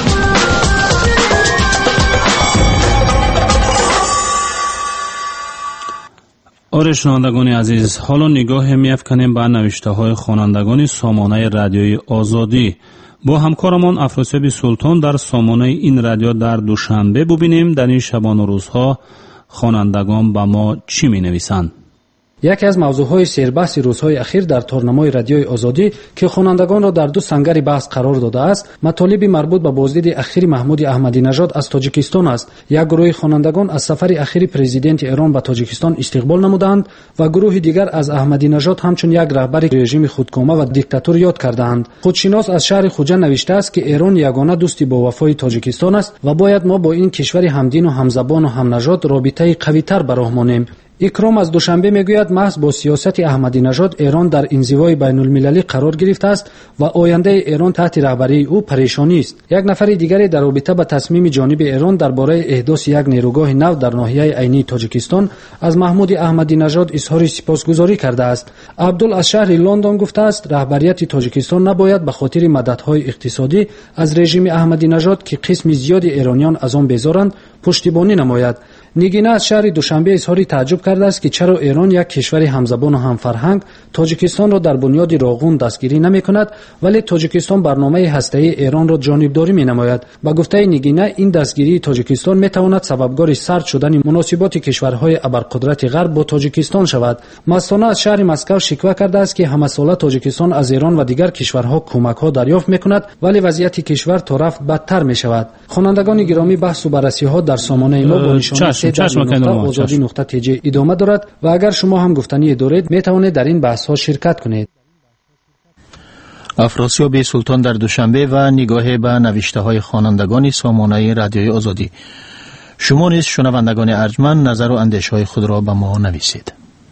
آره شنوندگان عزیز، حالا نگاه می‌افکنیم به نوشته‌های خوانندگان سامانه رادیوی آزادی. با همکارمان افراسیاب سلطان در سامانه این رادیو در دوشنبه ببینیم در این شبان و روزها خوانندگان به ما چی می‌نویسند. یکی از موضوعهای سربحث روزهای اخیر در تورنمای رادیوی آزادی که خوانندگان را در دو سنگر بحث قرار داده است، مطالب مربوط به بازدید اخیر محمود احمدی نژاد از تاجیکستان است. یک گروه خوانندگان از سفر اخیر پرزیدنت ایران به تاجیکستان استقبال نمودند و گروه دیگر از احمدی نژاد همچون یک رهبر رژیم خودکامه و دیکتاتور یاد کردند. خودشناس از شهر خوجه نوشته است که ایران یگانه دوستی با وفای تاجیکستان است و باید ما با این کشور همدین و همزبان و همنژاد رابطه قوی‌تر برقراریم. اکرام از دوشنبه میگوید محض با سیاست احمدی نژاد ایران در انزوای بین المللی قرار گرفته است و آینده ایران تحت رهبری او پریشانی است. یک نفر دیگری در رابطه با تصمیم جانب ایران درباره احداث یک نیروگاه نو در ناحیه عینی تاجیکستان از محمود احمدی نژاد اظهار سپاسگزاری کرده است. عبدال از شهر لندن گفته است رهبریت تاجیکستان نباید به خاطر مددهای اقتصادی از رژیم احمدی نژاد که قسم زیادی ایرانیان از آن بیزارند پشتیبانی نماید. نیگینا از شهر دوشنبه اظهار تعجب کرده است که چرا ایران یک کشور همزبان و همفرهنگ تاجیکستان را در بنیاد راغون دستگیری نمی‌کند ولی تاجیکستان برنامه هسته‌ای ایران را جانبداری می‌نماید. با گفته نیگینا این دستگیری تاجیکستان می‌تواند سببگار سرد شدن مناسبات کشورهای ابرقدرت غرب با تاجیکستان شود. مستانه از شهر مسکو شکوه کرده است که همساله تاجیکستان از ایران و دیگر کشورها کمک‌ها دریافت می‌کند ولی وضعیت کشور تا رفت بدتر می‌شود. خوانندگان گرامی، بحث و بررسی‌ها در سامانه ما با نشانی آزادی نقطه تی جی ادامه دارد و اگر شما هم گفتنی دارید می‌توانید در این بحث‌ها شرکت کنید. افراسیاب سلطان در دوشنبه و نگاه به نوشته‌های خوانندگان سامانه رادیوی آزادی. شما نیز شنوندگان ارجمند نظر و اندیشه‌های خود را به ما نویسید.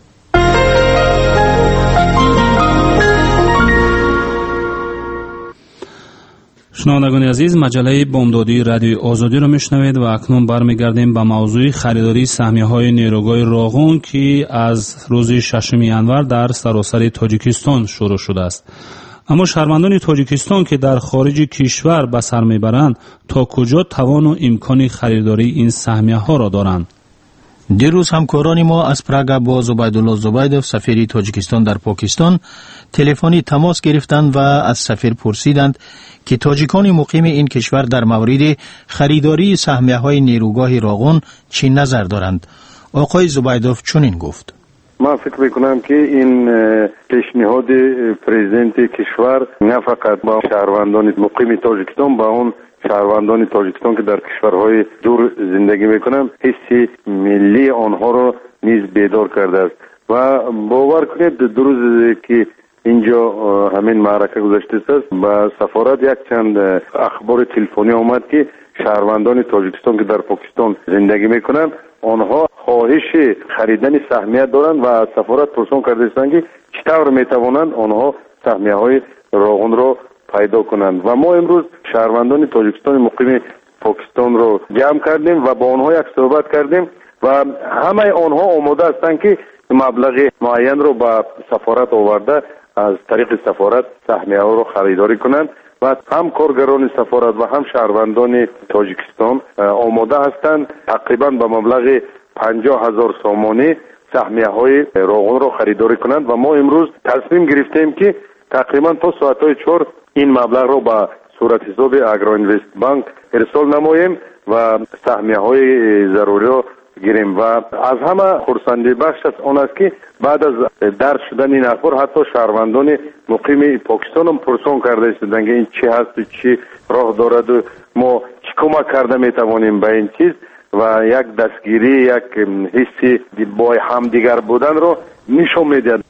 شنوندگان عزیز، مجله بامدادی رادیوی آزادی را میشنوید و اکنون برمیگردیم به موضوع خریداری سهمیه‌های نیروگاه راغون که از روز ششم ژانویه در سراسر تاجیکستان شروع شده است. اما شهروندان تاجیکستان که در خارج کشور به سر میبرند تا کجا توان و امکان خریداری این سهمیه‌ها را دارند؟ دیروز همکاران ما از پراگ با زبیدالله زبیدوف سفیر تاجیکستان در پاکستان تلفنی تماس گرفتند و از سفیر پرسیدند که تاجیکان مقیم این کشور در مورد خریداری سهمیه‌های نیروگاه راغون چی نظر دارند. آقای زبیدوف چنین گفت: من فکر میکنم که این پیشنهاد پرزیدنت کشور نه فقط با شهروندان مقیم تاجیکستان، با اون شهروندان تاجیکستان که در کشورهای دور زندگی میکنن، حس ملی آنها را نیز بیدار کرده است و باور کنید دو روز که اینجا همین معرکه گذشته است با سفارت یک چند اخبار تلفنی آمد که شهروندان تاجیکستان که در پاکستان زندگی میکنن آنها خواهش خریدن سهمیه دارند و از سفارت پرسان کرده هستند که چطور میتوانند آنها سهمیه های راغون را پیدا کنند و ما امروز شهروندان تاجیکستان مقیم پاکستان را جمع کردیم و با آنها یک صحبت کردیم و همه آنها آماده هستند که مبلغ معین را به سفارت آورده از طریق سفارت سهمیه ها را خریداری کنند و هم کارگران سفارت و هم شهروندان تاجیکستان آماده هستند تقریبا به مبلغ پنجاه هزار سامانه سهمیه های راغون را خریداری کنند و ما امروز تصمیم گرفتیم که تقریبا تا ساعت های چهار این مبلغ را به صورت حساب اگرو اینوست بانک ارسال نماییم و سهمیه های ضروری را گیریم و از همه خرسندی بخش است آن است که بعد از درک شدن این اخبار حتی شهروندان مقیم پاکستان هم پرسان کرده استند که این چی هست و چی راه دارد و ما چی کمک کرده میتوانیم به این چیز و یک دستگیری یک حسی با همدیگر بودن را نشان میدهد.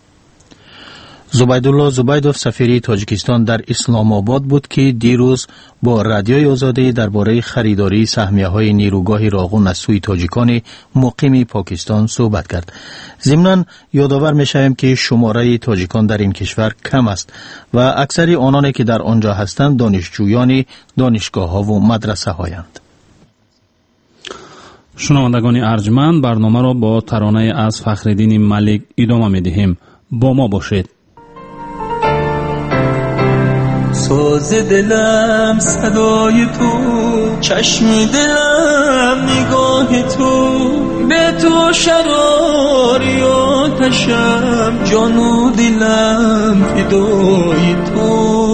زبیدالله زبیدوف سفیر تاجیکستان در اسلام آباد بود که دیروز با رادیوی آزادی درباره خریداری سهمیه‌های نیروگاه راغون از سوی تاجیکان مقیم پاکستان صحبت کرد. ضمناً یادآور می‌شویم که شماره تاجیکان در این کشور کم است و اکثر آنانی که در آنجا هستند دانشجویان دانشگاه‌ها و مدرسه‌هایند. شنوندگان ارجمند، برنامه را با ترانه از فخرالدین ملک ادامه می‌دهیم. با ما باشید. ساز دلم صدای تو، چشم دلم نگاه تو، به تو شراری آتشم، جان و دلم فدای تو.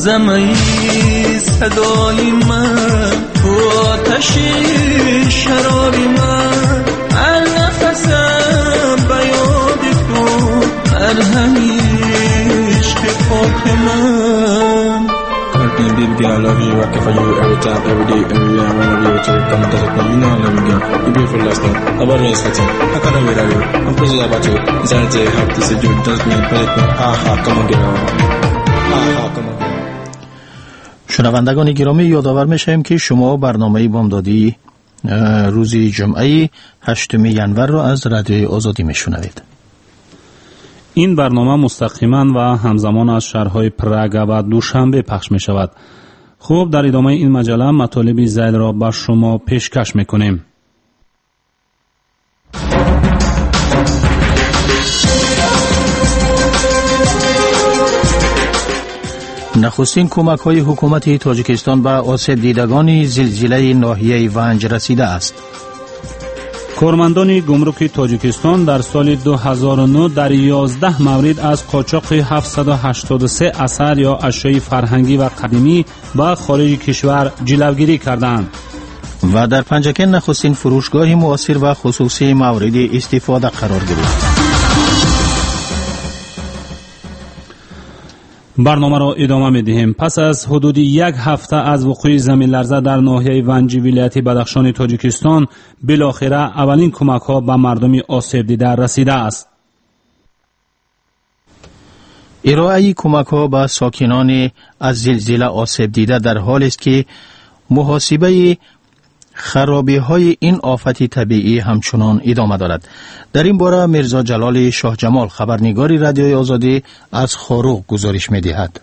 زمزمه صدای من تو آتش شرار من هر نفسم به یاد تو مرهمی عشق پاک من. Everything baby girl, I love you, I care for you every time, every day, everywhere. I wanna be with you, come and touch it, you know I love you, girl. You beautiful last night, about me is fitting. How can I wait at you? I'm crazy about you. It's not a have to say you, just me, project me. Ha ha, come on, get on. Ha ha, come on. شنوندگان گرامی، یادآور میشیم که شما برنامه بامدادی روز جمعه هشتم ژانویه را از رادیوی آزادی میشنوید. این برنامه مستقیما و همزمان از شهرهای پراگ و دوشنبه پخش می شود. خوب، در ادامه این مجله مطالب زیاد را به شما پیشکش می کنیم. نخستین کمک های حکومت تاجیکستان به آسیب دیدگان زلزله ناحیه ونج رسیده است. کارمندان گمرک تاجیکستان در سال دو هزار و نه در یازده مورد از قاچاق هفتصد و هشتاد و سه اثر یا اشیاء فرهنگی و قدیمی به خارج کشور جلوگیری کردند و در پنجکن نخستین فروشگاه معاصر و خصوصی مورد استفاده قرار گرفت. برنامه را ادامه می دهیم. پس از حدود یک هفته از وقوع زمین لرزه در ناحیه ونج ولایت بدخشان تاجیکستان بالاخره اولین کمک ها به مردم آسیب دیده رسیده است. ارائه کمک ها به ساکنان از زلزله آسیب دیده در حالی است که محاسبه خرابی های این آفت طبیعی همچنان ادامه دارد. در این باره میرزا جلال شاه جمال خبرنگار رادیوی آزادی از خاروق گزارش می دهد.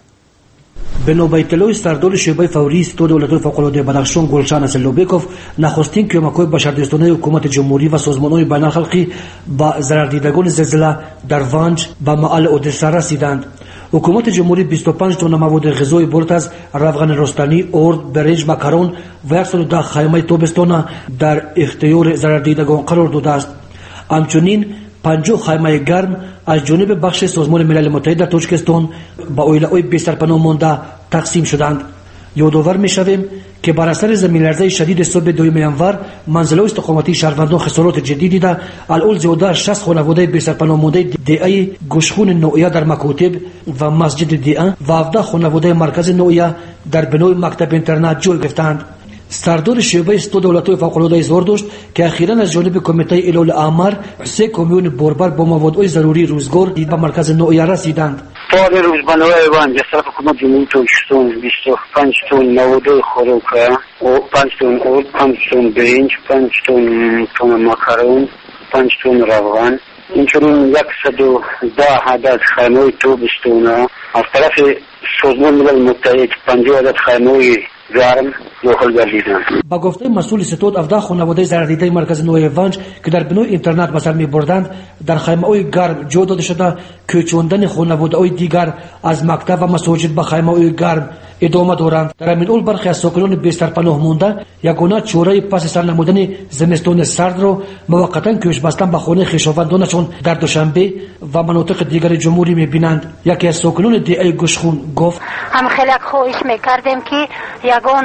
به نوبه اطلاع سردار شعبه فوری ستو دولت فوق‌العاده بدخشان گلشن اسلوبیکوف نخستین کمک‌های بشردوستانه حکومت جمهوری و سازمان‌های بین‌المللی به ضرردیدگان زلزله در ونج به محل اودسا رسیدند. حکومت جمهوری بیست و پنج تن مواد غذایی برد از روغن رستنی، ارد، برنج، مکرون و صد و ده خیمه تابستانه در اختیار ضرردیدگان قرار داده است. همچنین پنجاه خیمه گرم از جانب بخش سازمان ملل متحد در تاجیکستان با اویله‌های بی سرپناه مانده تقسیم شدند. یادآور می‌شویم که بر اثر زمین لرزه شدید صبح دوم ژانویه منزل استقامتی شهروندان خسارات جدی دیده. الان زیاده شصت خانواده بی سرپناه مانده دیعه گوشخون نوعیه در مکاتب و مسجد دیعه و هفده خانواده مرکز نوعیه در بنای مکتب اینترنت جای گرفتند. سردار شعبه ستو دولت‌های فوق‌العاده اظهار داشت که اخیراً از جانب کمیته ایلال احمر سه کامیون باربر با موادهای ضروری روزگار به مرکز نوعیه رسیدند. پار روزبانه‌های ونج از طرف حکومت جمهوری تاجیکستان بیست و پنج تن مواد خوراک و پنج تن ارد، پنج تن برنج، پنج تن تن مکرون، پنج تن روغن، اینچنین صد و ده عدد خیمه‌های تابستانه از طرف سازمان ملل متحد پنجاه عدد خیمه‌های گرم داخل گردیدند. با گفته مسئول ستاد هفده خانواده ضرردیده مرکز نوعیه ونج که در بنای اینترنت به سر می‌بردند در خیمه‌های گرم جا داده شده. کوچاندن خانواده‌های دیگر از مکتب و مساجد به خیمه‌های گرم ادامه دارند. در همین حال برخی از ساکنان بی سرپناه مانده یگانه چاره پس سر نمودن زمستان سرد را موقتا کوچ بستن به خانه خویشاوندانشان در دوشنبه و مناطق دیگر جمهوری می‌بینند. یکی از ساکنان دیعه گوشخون گفت: هم خیلی خواهش می‌کردیم که یگان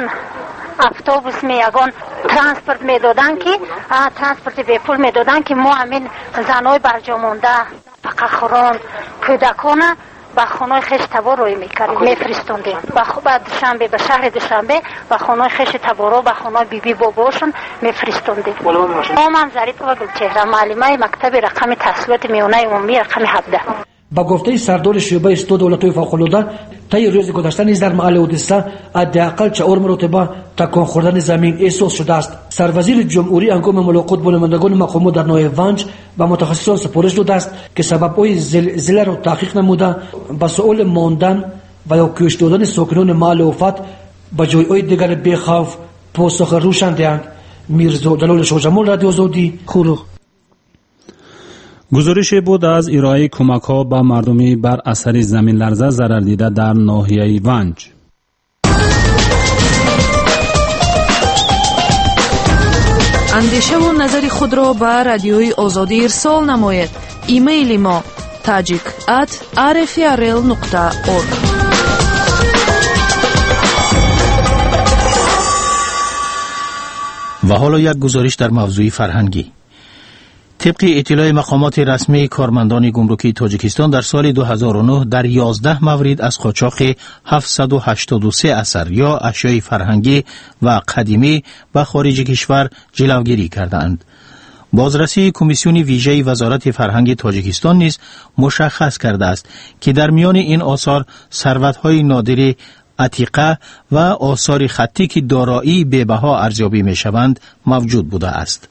اتوبوس می یگان ترانسپورت میدادن که ترانسپورت به پول میدادن که ما همین زنای برجا مونده فقرخوران کودکان با خانه خیش تباروی میکردیم میفرستوندیم بعد شنبه به شهر دوشنبه و خانه خیش تبارو با خانه بی بی باباشون میفرستوندیم. ما هم ظریف و گلچهره معلمای مکتب رقم تحصیلات میانه عمومی رقم هفده. با گفته سردار شعبه ستو دولت‌های فوق‌العاده طی روز گذشته نیز در محل اودسا حداقل چهار مرتبه تکان خوردن زمین احساس شده است. سروزیر جمهوری هنگام ملاقات با نمایندگان مقامات در ناحیه ونج و متخصصان سپارش داده است که سبب‌های زلزله را تحقیق نموده با سؤال ماندن و یا کشته دادن ساکنان محل آفت به جای‌های دیگر بی‌خوف پاسخ روشن دهند. میرزا جلال شاه جمال، رادیو آزادی، خاروق. گزارش بود از ارائه کمک ها به مردمی بر اثر زمین لرزه ضرر دیده در ناحیه ونج. اندیشه و نظر خود را به رادیوی آزادی ارسال نمایید. ایمیل ما تاجیک ات آر اف ای آر ال نقطه اورگ. و حالا یک گزارش در موضوع فرهنگی. طبق اطلاع مقامات رسمی، کارمندان گمرکی تاجیکستان در سال دو هزار و نه در یازده مورد از قاچاق هفتصد و هشتاد و سه اثر یا اشیاء فرهنگی و قدیمی به خارج کشور جلوگیری کردند. بازرسی کمیسیون ویژه وزارت فرهنگ تاجیکستان نیز مشخص کرده است که در میان این آثار ثروت‌های نادر عتیقه و آثار خطی که دارایی به‌بها ارزیابی می‌شوند موجود بوده است.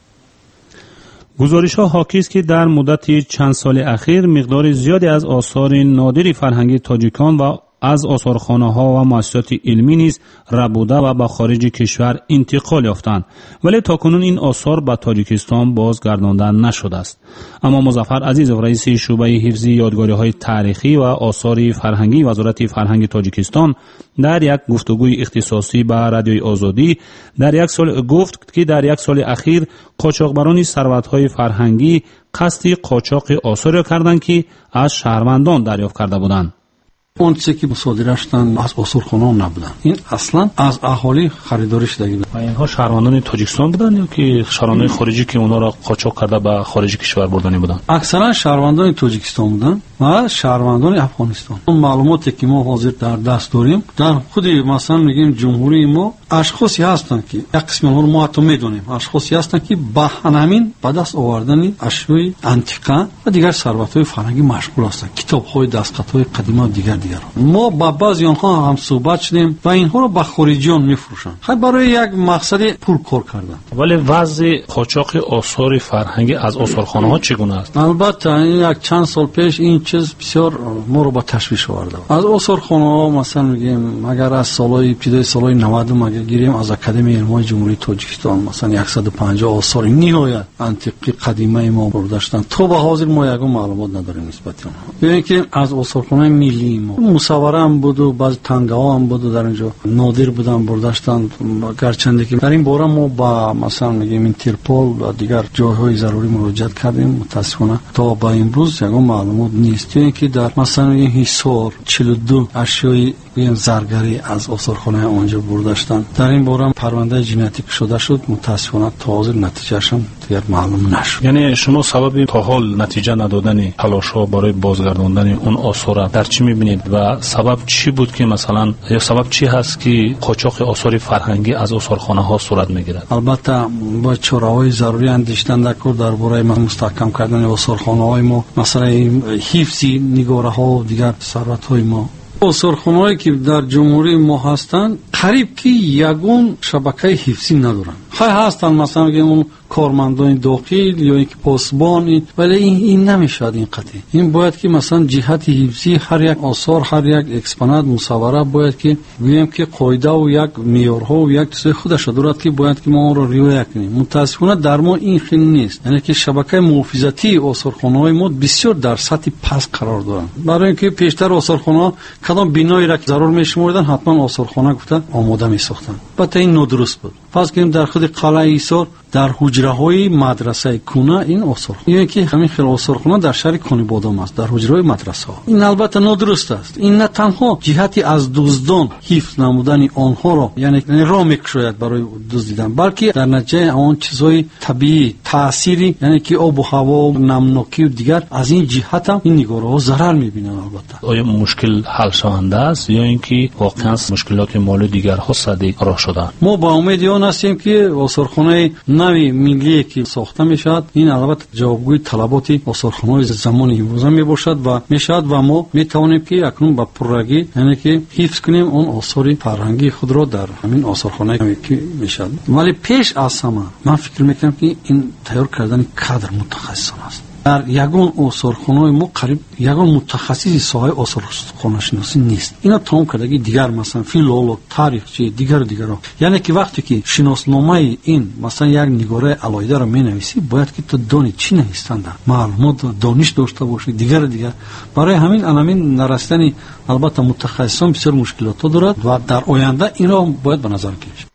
گزارش ها حاکی است که در مدت چند سال اخیر مقدار زیادی از آثار نادر فرهنگی تاجیکان و از آثارخانه ها و مؤسسات علمی نیز ربوده و به خارج کشور انتقال یافتند، ولی تاکنون این آثار به تاجیکستان بازگردانده نشده است. اما مظفر عزیزов، رئیس شعبه حفظ یادگاری های تاریخی و آثار فرهنگی وزارت فرهنگ تاجیکستان، در یک گفتگوی اختصاصی به رادیوی آزادی در یک سال گفت که در یک سال اخیر قاچاقبران ثروت‌های فرهنگی قصد قاچاق آثار کردند که از شهروندان دریافت کرده بودند. اون چیزی که مصادره شدن از آثارخانه نبودن، این اصلا از اهالی خریداری شده بود. و اینها شهروندان تاجیکستان بودن یا که شهروندان خارجی که اونا را قاچاق کرده به خارج کشور بردن بودن؟ اکثرا شهروندان تاجیکستان بودن و شهروندان افغانستان. اون معلوماتی که ما حاضر در دست داریم، در خود مثلا میگیم جمهوری ما اشخاصی هستند که یک قسم اونها ما حتی میدونیم، اشخاصی هستند که با همین به دست آوردن اشیاء انتیقه و دیگر ثروت‌های فرهنگی مشغول هستند، کتاب‌های دستخط‌های قدیمی و دیگر دیگر. ما با بعضی آنها هم صحبت شدیم و اینها رو به خارجیان میفروشند، خب برای یک مقصد پول کار کردن. ولی وضع قاچاق آثار فرهنگی از آثارخانه‌ها چگونه است؟ البته یک چند سال پیش این چیز بسیار ما رو با تشویش آورد. از آثارخانه‌ها مثلا میگیم اگر از سالهای ابتدای سالهای نود مگه گیریم، از اکادمی علم‌های جمهوری تاجیکستان مثلا صد و پنجاه آثار نهایت انتیقی قدیمی ما برداشتن. تا به حاضر ما یگان معلومات نداریم نسبت به اونها. ببینید که از آثارخانه ملی ما مصوره هم بود و بعض تنگه ها هم بود و در اینجا نادر بودن برداشتن، گرچنده که در این باره ما با مثلا میگیم اینترپول و دیگر جایهای ضروری مراجعت کردیم، متاسفانه تا با امروز یگان معلومات نیست. یعنی که در مثلا این حصار چهل و دو اشیای زرگری از آثارخانه آنجا برداشتن. در این باره پرونده جنایتی شده شد، متاسفانه تا حاضر نتیجهش هم دیگر معلوم نشد. یعنی شما سبب تا حال نتیجه ندادن تلاش‌ها برای بازگرداندن اون آثار در چی می‌بینید و سبب چی بود که مثلا یا سبب چی هست که قاچاق آثار فرهنگی از آثارخانه‌ها صورت می‌گیرد؟ البته با چاره‌های ضروری اندیشیدن در درباره مستحکم کردن آثارخانه‌های ما، مثلا حفظ نگاره‌ها و دیگر ثروت‌های ما. آثارخانه‌هایی که در جمهوری ما هستند قریب که یگون شبکه حفظی ندارن. خیلی هستن مثلا میگم اون کارمندان داخل یا یک پاسبان، ولی این این نمیشد. این قطعی این باید که مثلا جهت حفظی هر یک آثار، هر یک اکسپونات مصوره باید که بگیم که قاعده و یک معیارها و یک چیز خودش دارد که باید که ما اون رو رعایت کنیم. متاسفانه در ما این خیلی نیست. یعنی که شبکه محافظتی آثارخانه‌های ما بسیار در سطح پست قرار دارند. برای اینکه پیشتر آثارخانه کدام بنایی را ضرور میشمردن حتما آثارخانه گفتن آماده میساختن. البته این نادرست بود. پس که در خود قلعه ایثار در حجره های مدرسه کونه این آثار، یعنی که همین خیلی آثارخانه در شهر کانی بادام است، در حجره های مدرسه ها. این البته نادرست است. این نه تنها جهتی از دزدان حفظ نمودن آنها را یعنی راه میکشاید برای دزدیدن، بلکه در نتیجه آن چیزهای طبیعی تأثیری یعنی که آب و هوا و نمناکی و دیگر از این جهت هم این نگاره‌ها ضرر می‌بینن. البته آیا مشکل حل شونده است یا اینکه واقعا مشکلات مالی دیگر ها سده راه شده؟ ما با امید آن هستیم که آثارخانه نوی ملی که ساخته میشد این البته جوابگوی طلبات آثارخانه‌های زمان امروز می باشد و میشد و ما میتوانیم که اکنون با پررگی یعنی که حفظ کنیم اون آثار فرهنگی خود را در همین آثارخانه که میشد. ولی پیش از همه من فکر میکنم که این تیار کردن کادر متخصصان است. در یگان آثارخانه ما قریب یگان متخصصی ساحه آثارخانه شناسی نیست. اینا تمام کردگی دیگر مثلا فیلولوگ، تاریخچی دیگر دیگر ها. یعنی که وقتی که شناسنامه این مثلا یک نگاره علایده را مینویسی باید که تو دانی چی نوشتند، معلومات و دانش داشته باشی دیگر دیگر. برای همین علامین نرسیدن البته متخصصان بسیار مشکلات دارد و در آینده اینا باید به نظر گرفت.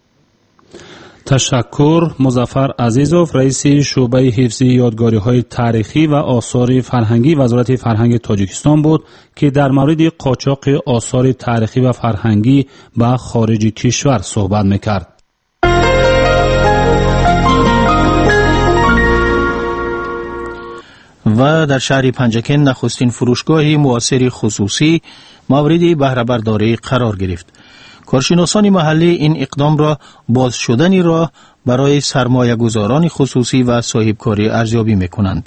تشکر. مظفر عزیزov، رئیس شعبه حفظ یادگاری‌های تاریخی و آثار فرهنگی وزارت فرهنگ تاجیکستان بود که در مورد قاچاق آثار تاریخی و فرهنگی به خارج کشور صحبت می‌کرد. و در شهر پنجکن نخستین فروشگاه معاصر خصوصی مورد بهره برداری قرار گرفت. کارشناسان محلی این اقدام را باز شدنی را برای سرمایه گذاران خصوصی و صاحبکاری ارزیابی می کنند.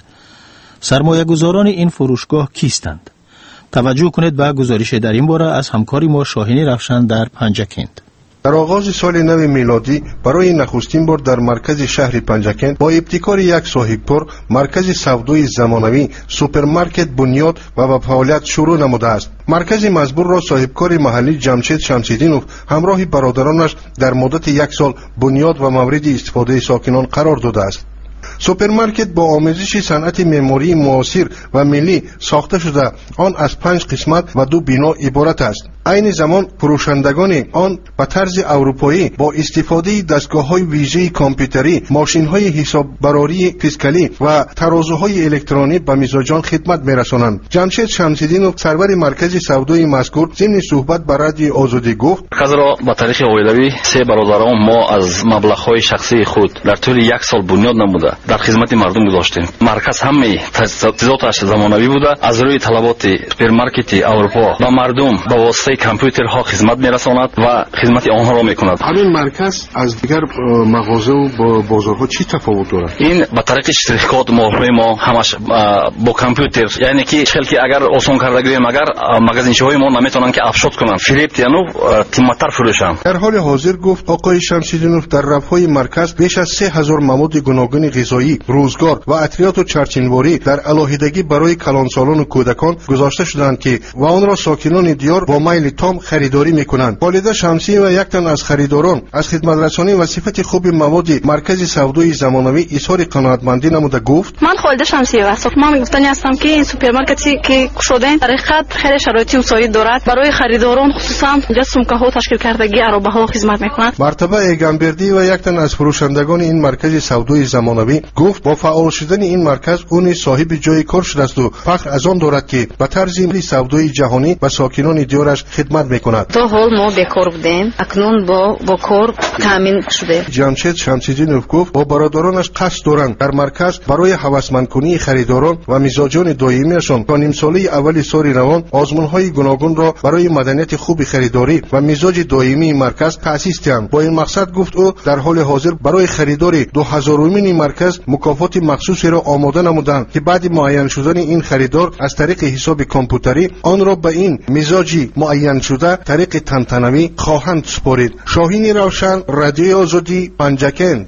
سرمایه گذاران این فروشگاه کیستند؟ توجه کنید به گزارش در این باره از همکاری ما شاهین رفشن در پنجکند. در آغاز سال نو میلادی برای نخستین بار در مرکز شهر پنجکند با ابتکار یک صاحبکار مرکز سودای زمانوی سوپرمارکت بنیاد و به فعالیت شروع نموده است. مرکز مزبور را صاحبکار محلی جمشید شمسیدینوف همراه برادرانش در مدت یک سال بنیاد و مورد استفاده ساکنان قرار داده است. سوپرمارکت با آموزش صنعت معماری معاصر و ملی ساخته شده، آن از پنج قسمت و دو بنا عبارت است. عین زمان فروشندگان آن به طرز اروپایی با استفاده دستگاه‌های ویژه کامپیوتری، ماشین‌های حساببراری فیسکالی و ترازوهای الکترونی به مزاجان خدمت می‌رسانند. جمشید شمسیدینوف سرور مرکز سودای مذکور ضمن صحبت با رادیو آزادی گفت: قضا با تاریخ اولیوی سه برادران ما از مبلغ‌های شخصی خود در طول یک سال بنیاد نموده در خدمت مردم گذاشتیم. مرکز همه تجهیزاتش زمانوی بوده، از روی طلبات سوپرمارکت اروپا و مردم با واسطه کامپیوترها خدمت میرساند و خدمت آنها را میکند. همین مرکز از دیگر مغازه و بازارها چی تفاوت دارد؟ این به طریق اشتراکات ماهواره ما همش با کامپیوتر، یعنی که خیلی اگر آسان کرده گویم اگر مغازه‌های ما نمیتونن که افشاد کنن، فریب یعنی قیمتتر فروشن. در حال حاضر گفت آقای شمسیدینوف در رفهای مرکز بیش از سه هزار مواد گوناگون غذایی، روزگار و اطریات و چرچینواری در علاهیدگی برای کلانسالان و کودکان گذاشته شدند که و آن را ساکنان دیار با میل تام خریداری میکنند. والده شمسی و یک تن از خریداران از خدمت رسانی و صفت خوب مواد مرکز سودای زمانوی اظهار قناعتمندی نموده گفت: من خالده شمسی هستم. ما میگفتنی هستم که این سوپرمارکتی که شده در حقیقت خیلی شرایطی مساعد دارد برای خریداران، خصوصا اینجا سومکه ها تشکیل کردگی عربه ها خدمت میکنند. مرتبه ایگانبردی و یک تن از فروشندگان این مرکز سودای زمانوی گفت با فعال شدن این مرکز اون صاحب جای کار شده است و فخر از آن دارد که به طرز ملی سودای جهانی و ساکنان دیارش خدمت میکند. تا حال ما بیکار بودیم، اکنون با با کار تامین شده. جمشید شمسیدینوف گفت با برادرانش قصد دارند در مرکز برای هوسمند کنی خریداران و مزاجان دائمیشان تا نیم ساله اول سال روان آزمون‌های گوناگون را برای مدنیت خوب خریداری و مزاج دائمی مرکز تأسیس دهند. با این مقصد گفت او در حال حاضر برای خریدار دو هزارمین مرکز مکافات مخصوصی را آماده نمودند که بعد معین شدن این خریدار از طریق حساب کامپیوتری آن را به این مزاجی معین شده طریق تنتنوی خواهند سپارید. شاهین روشن، رادیو آزادی، پنجکند.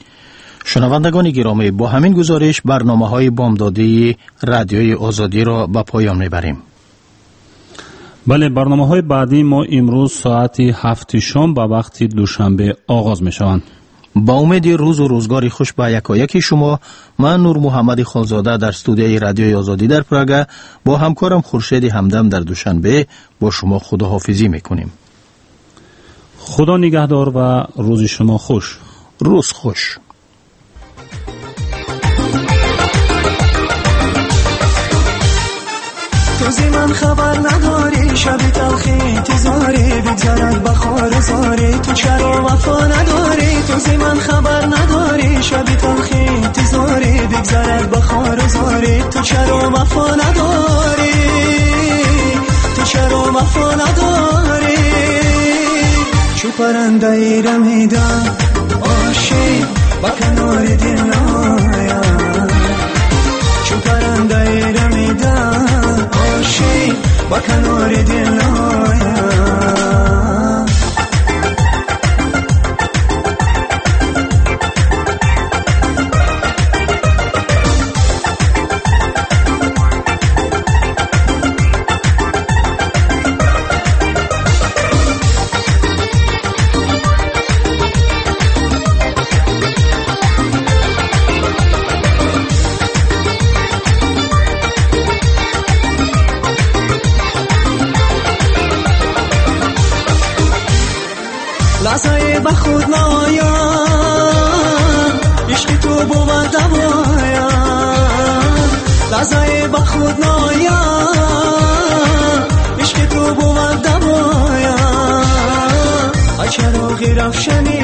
شنوندگان گرامی، با همین گزارش برنامه‌های بامدادی رادیوی آزادی را به پایان میبریم. بله، برنامه‌های بعدی ما امروز ساعت هفت شام به وقت دوشنبه آغاز میشوند. با امید روز و روزگاری خوش به یکایک شما، من نور محمد خالزاده در استودیوی رادیوی آزادی در پراگ با همکارم خورشید همدم در دوشنبه با شما خداحافظی میکنیم. خدا نگهدار و روز شما خوش. روز خوش. توزی من خبر نداری، شبی تلخی تیزاری بگذرد بخار زاری، تو چرا وفا نداری؟ توزی من خبر نداری، شبی تلخی تیزاری بگذرد بخار زاری، تو چرا وفا نداری؟ تو چرا وفا نداری؟ چو پرنده ای رمیدم عاشق با کنار دل نایم، چو پرنده ای رمیدم عاشق با کنار دل نایم. لحظه به خود نایم، عشق تو بود دوایم. لحظه به خود نایم، عشق تو بود دوایم. ای چراغ روشنی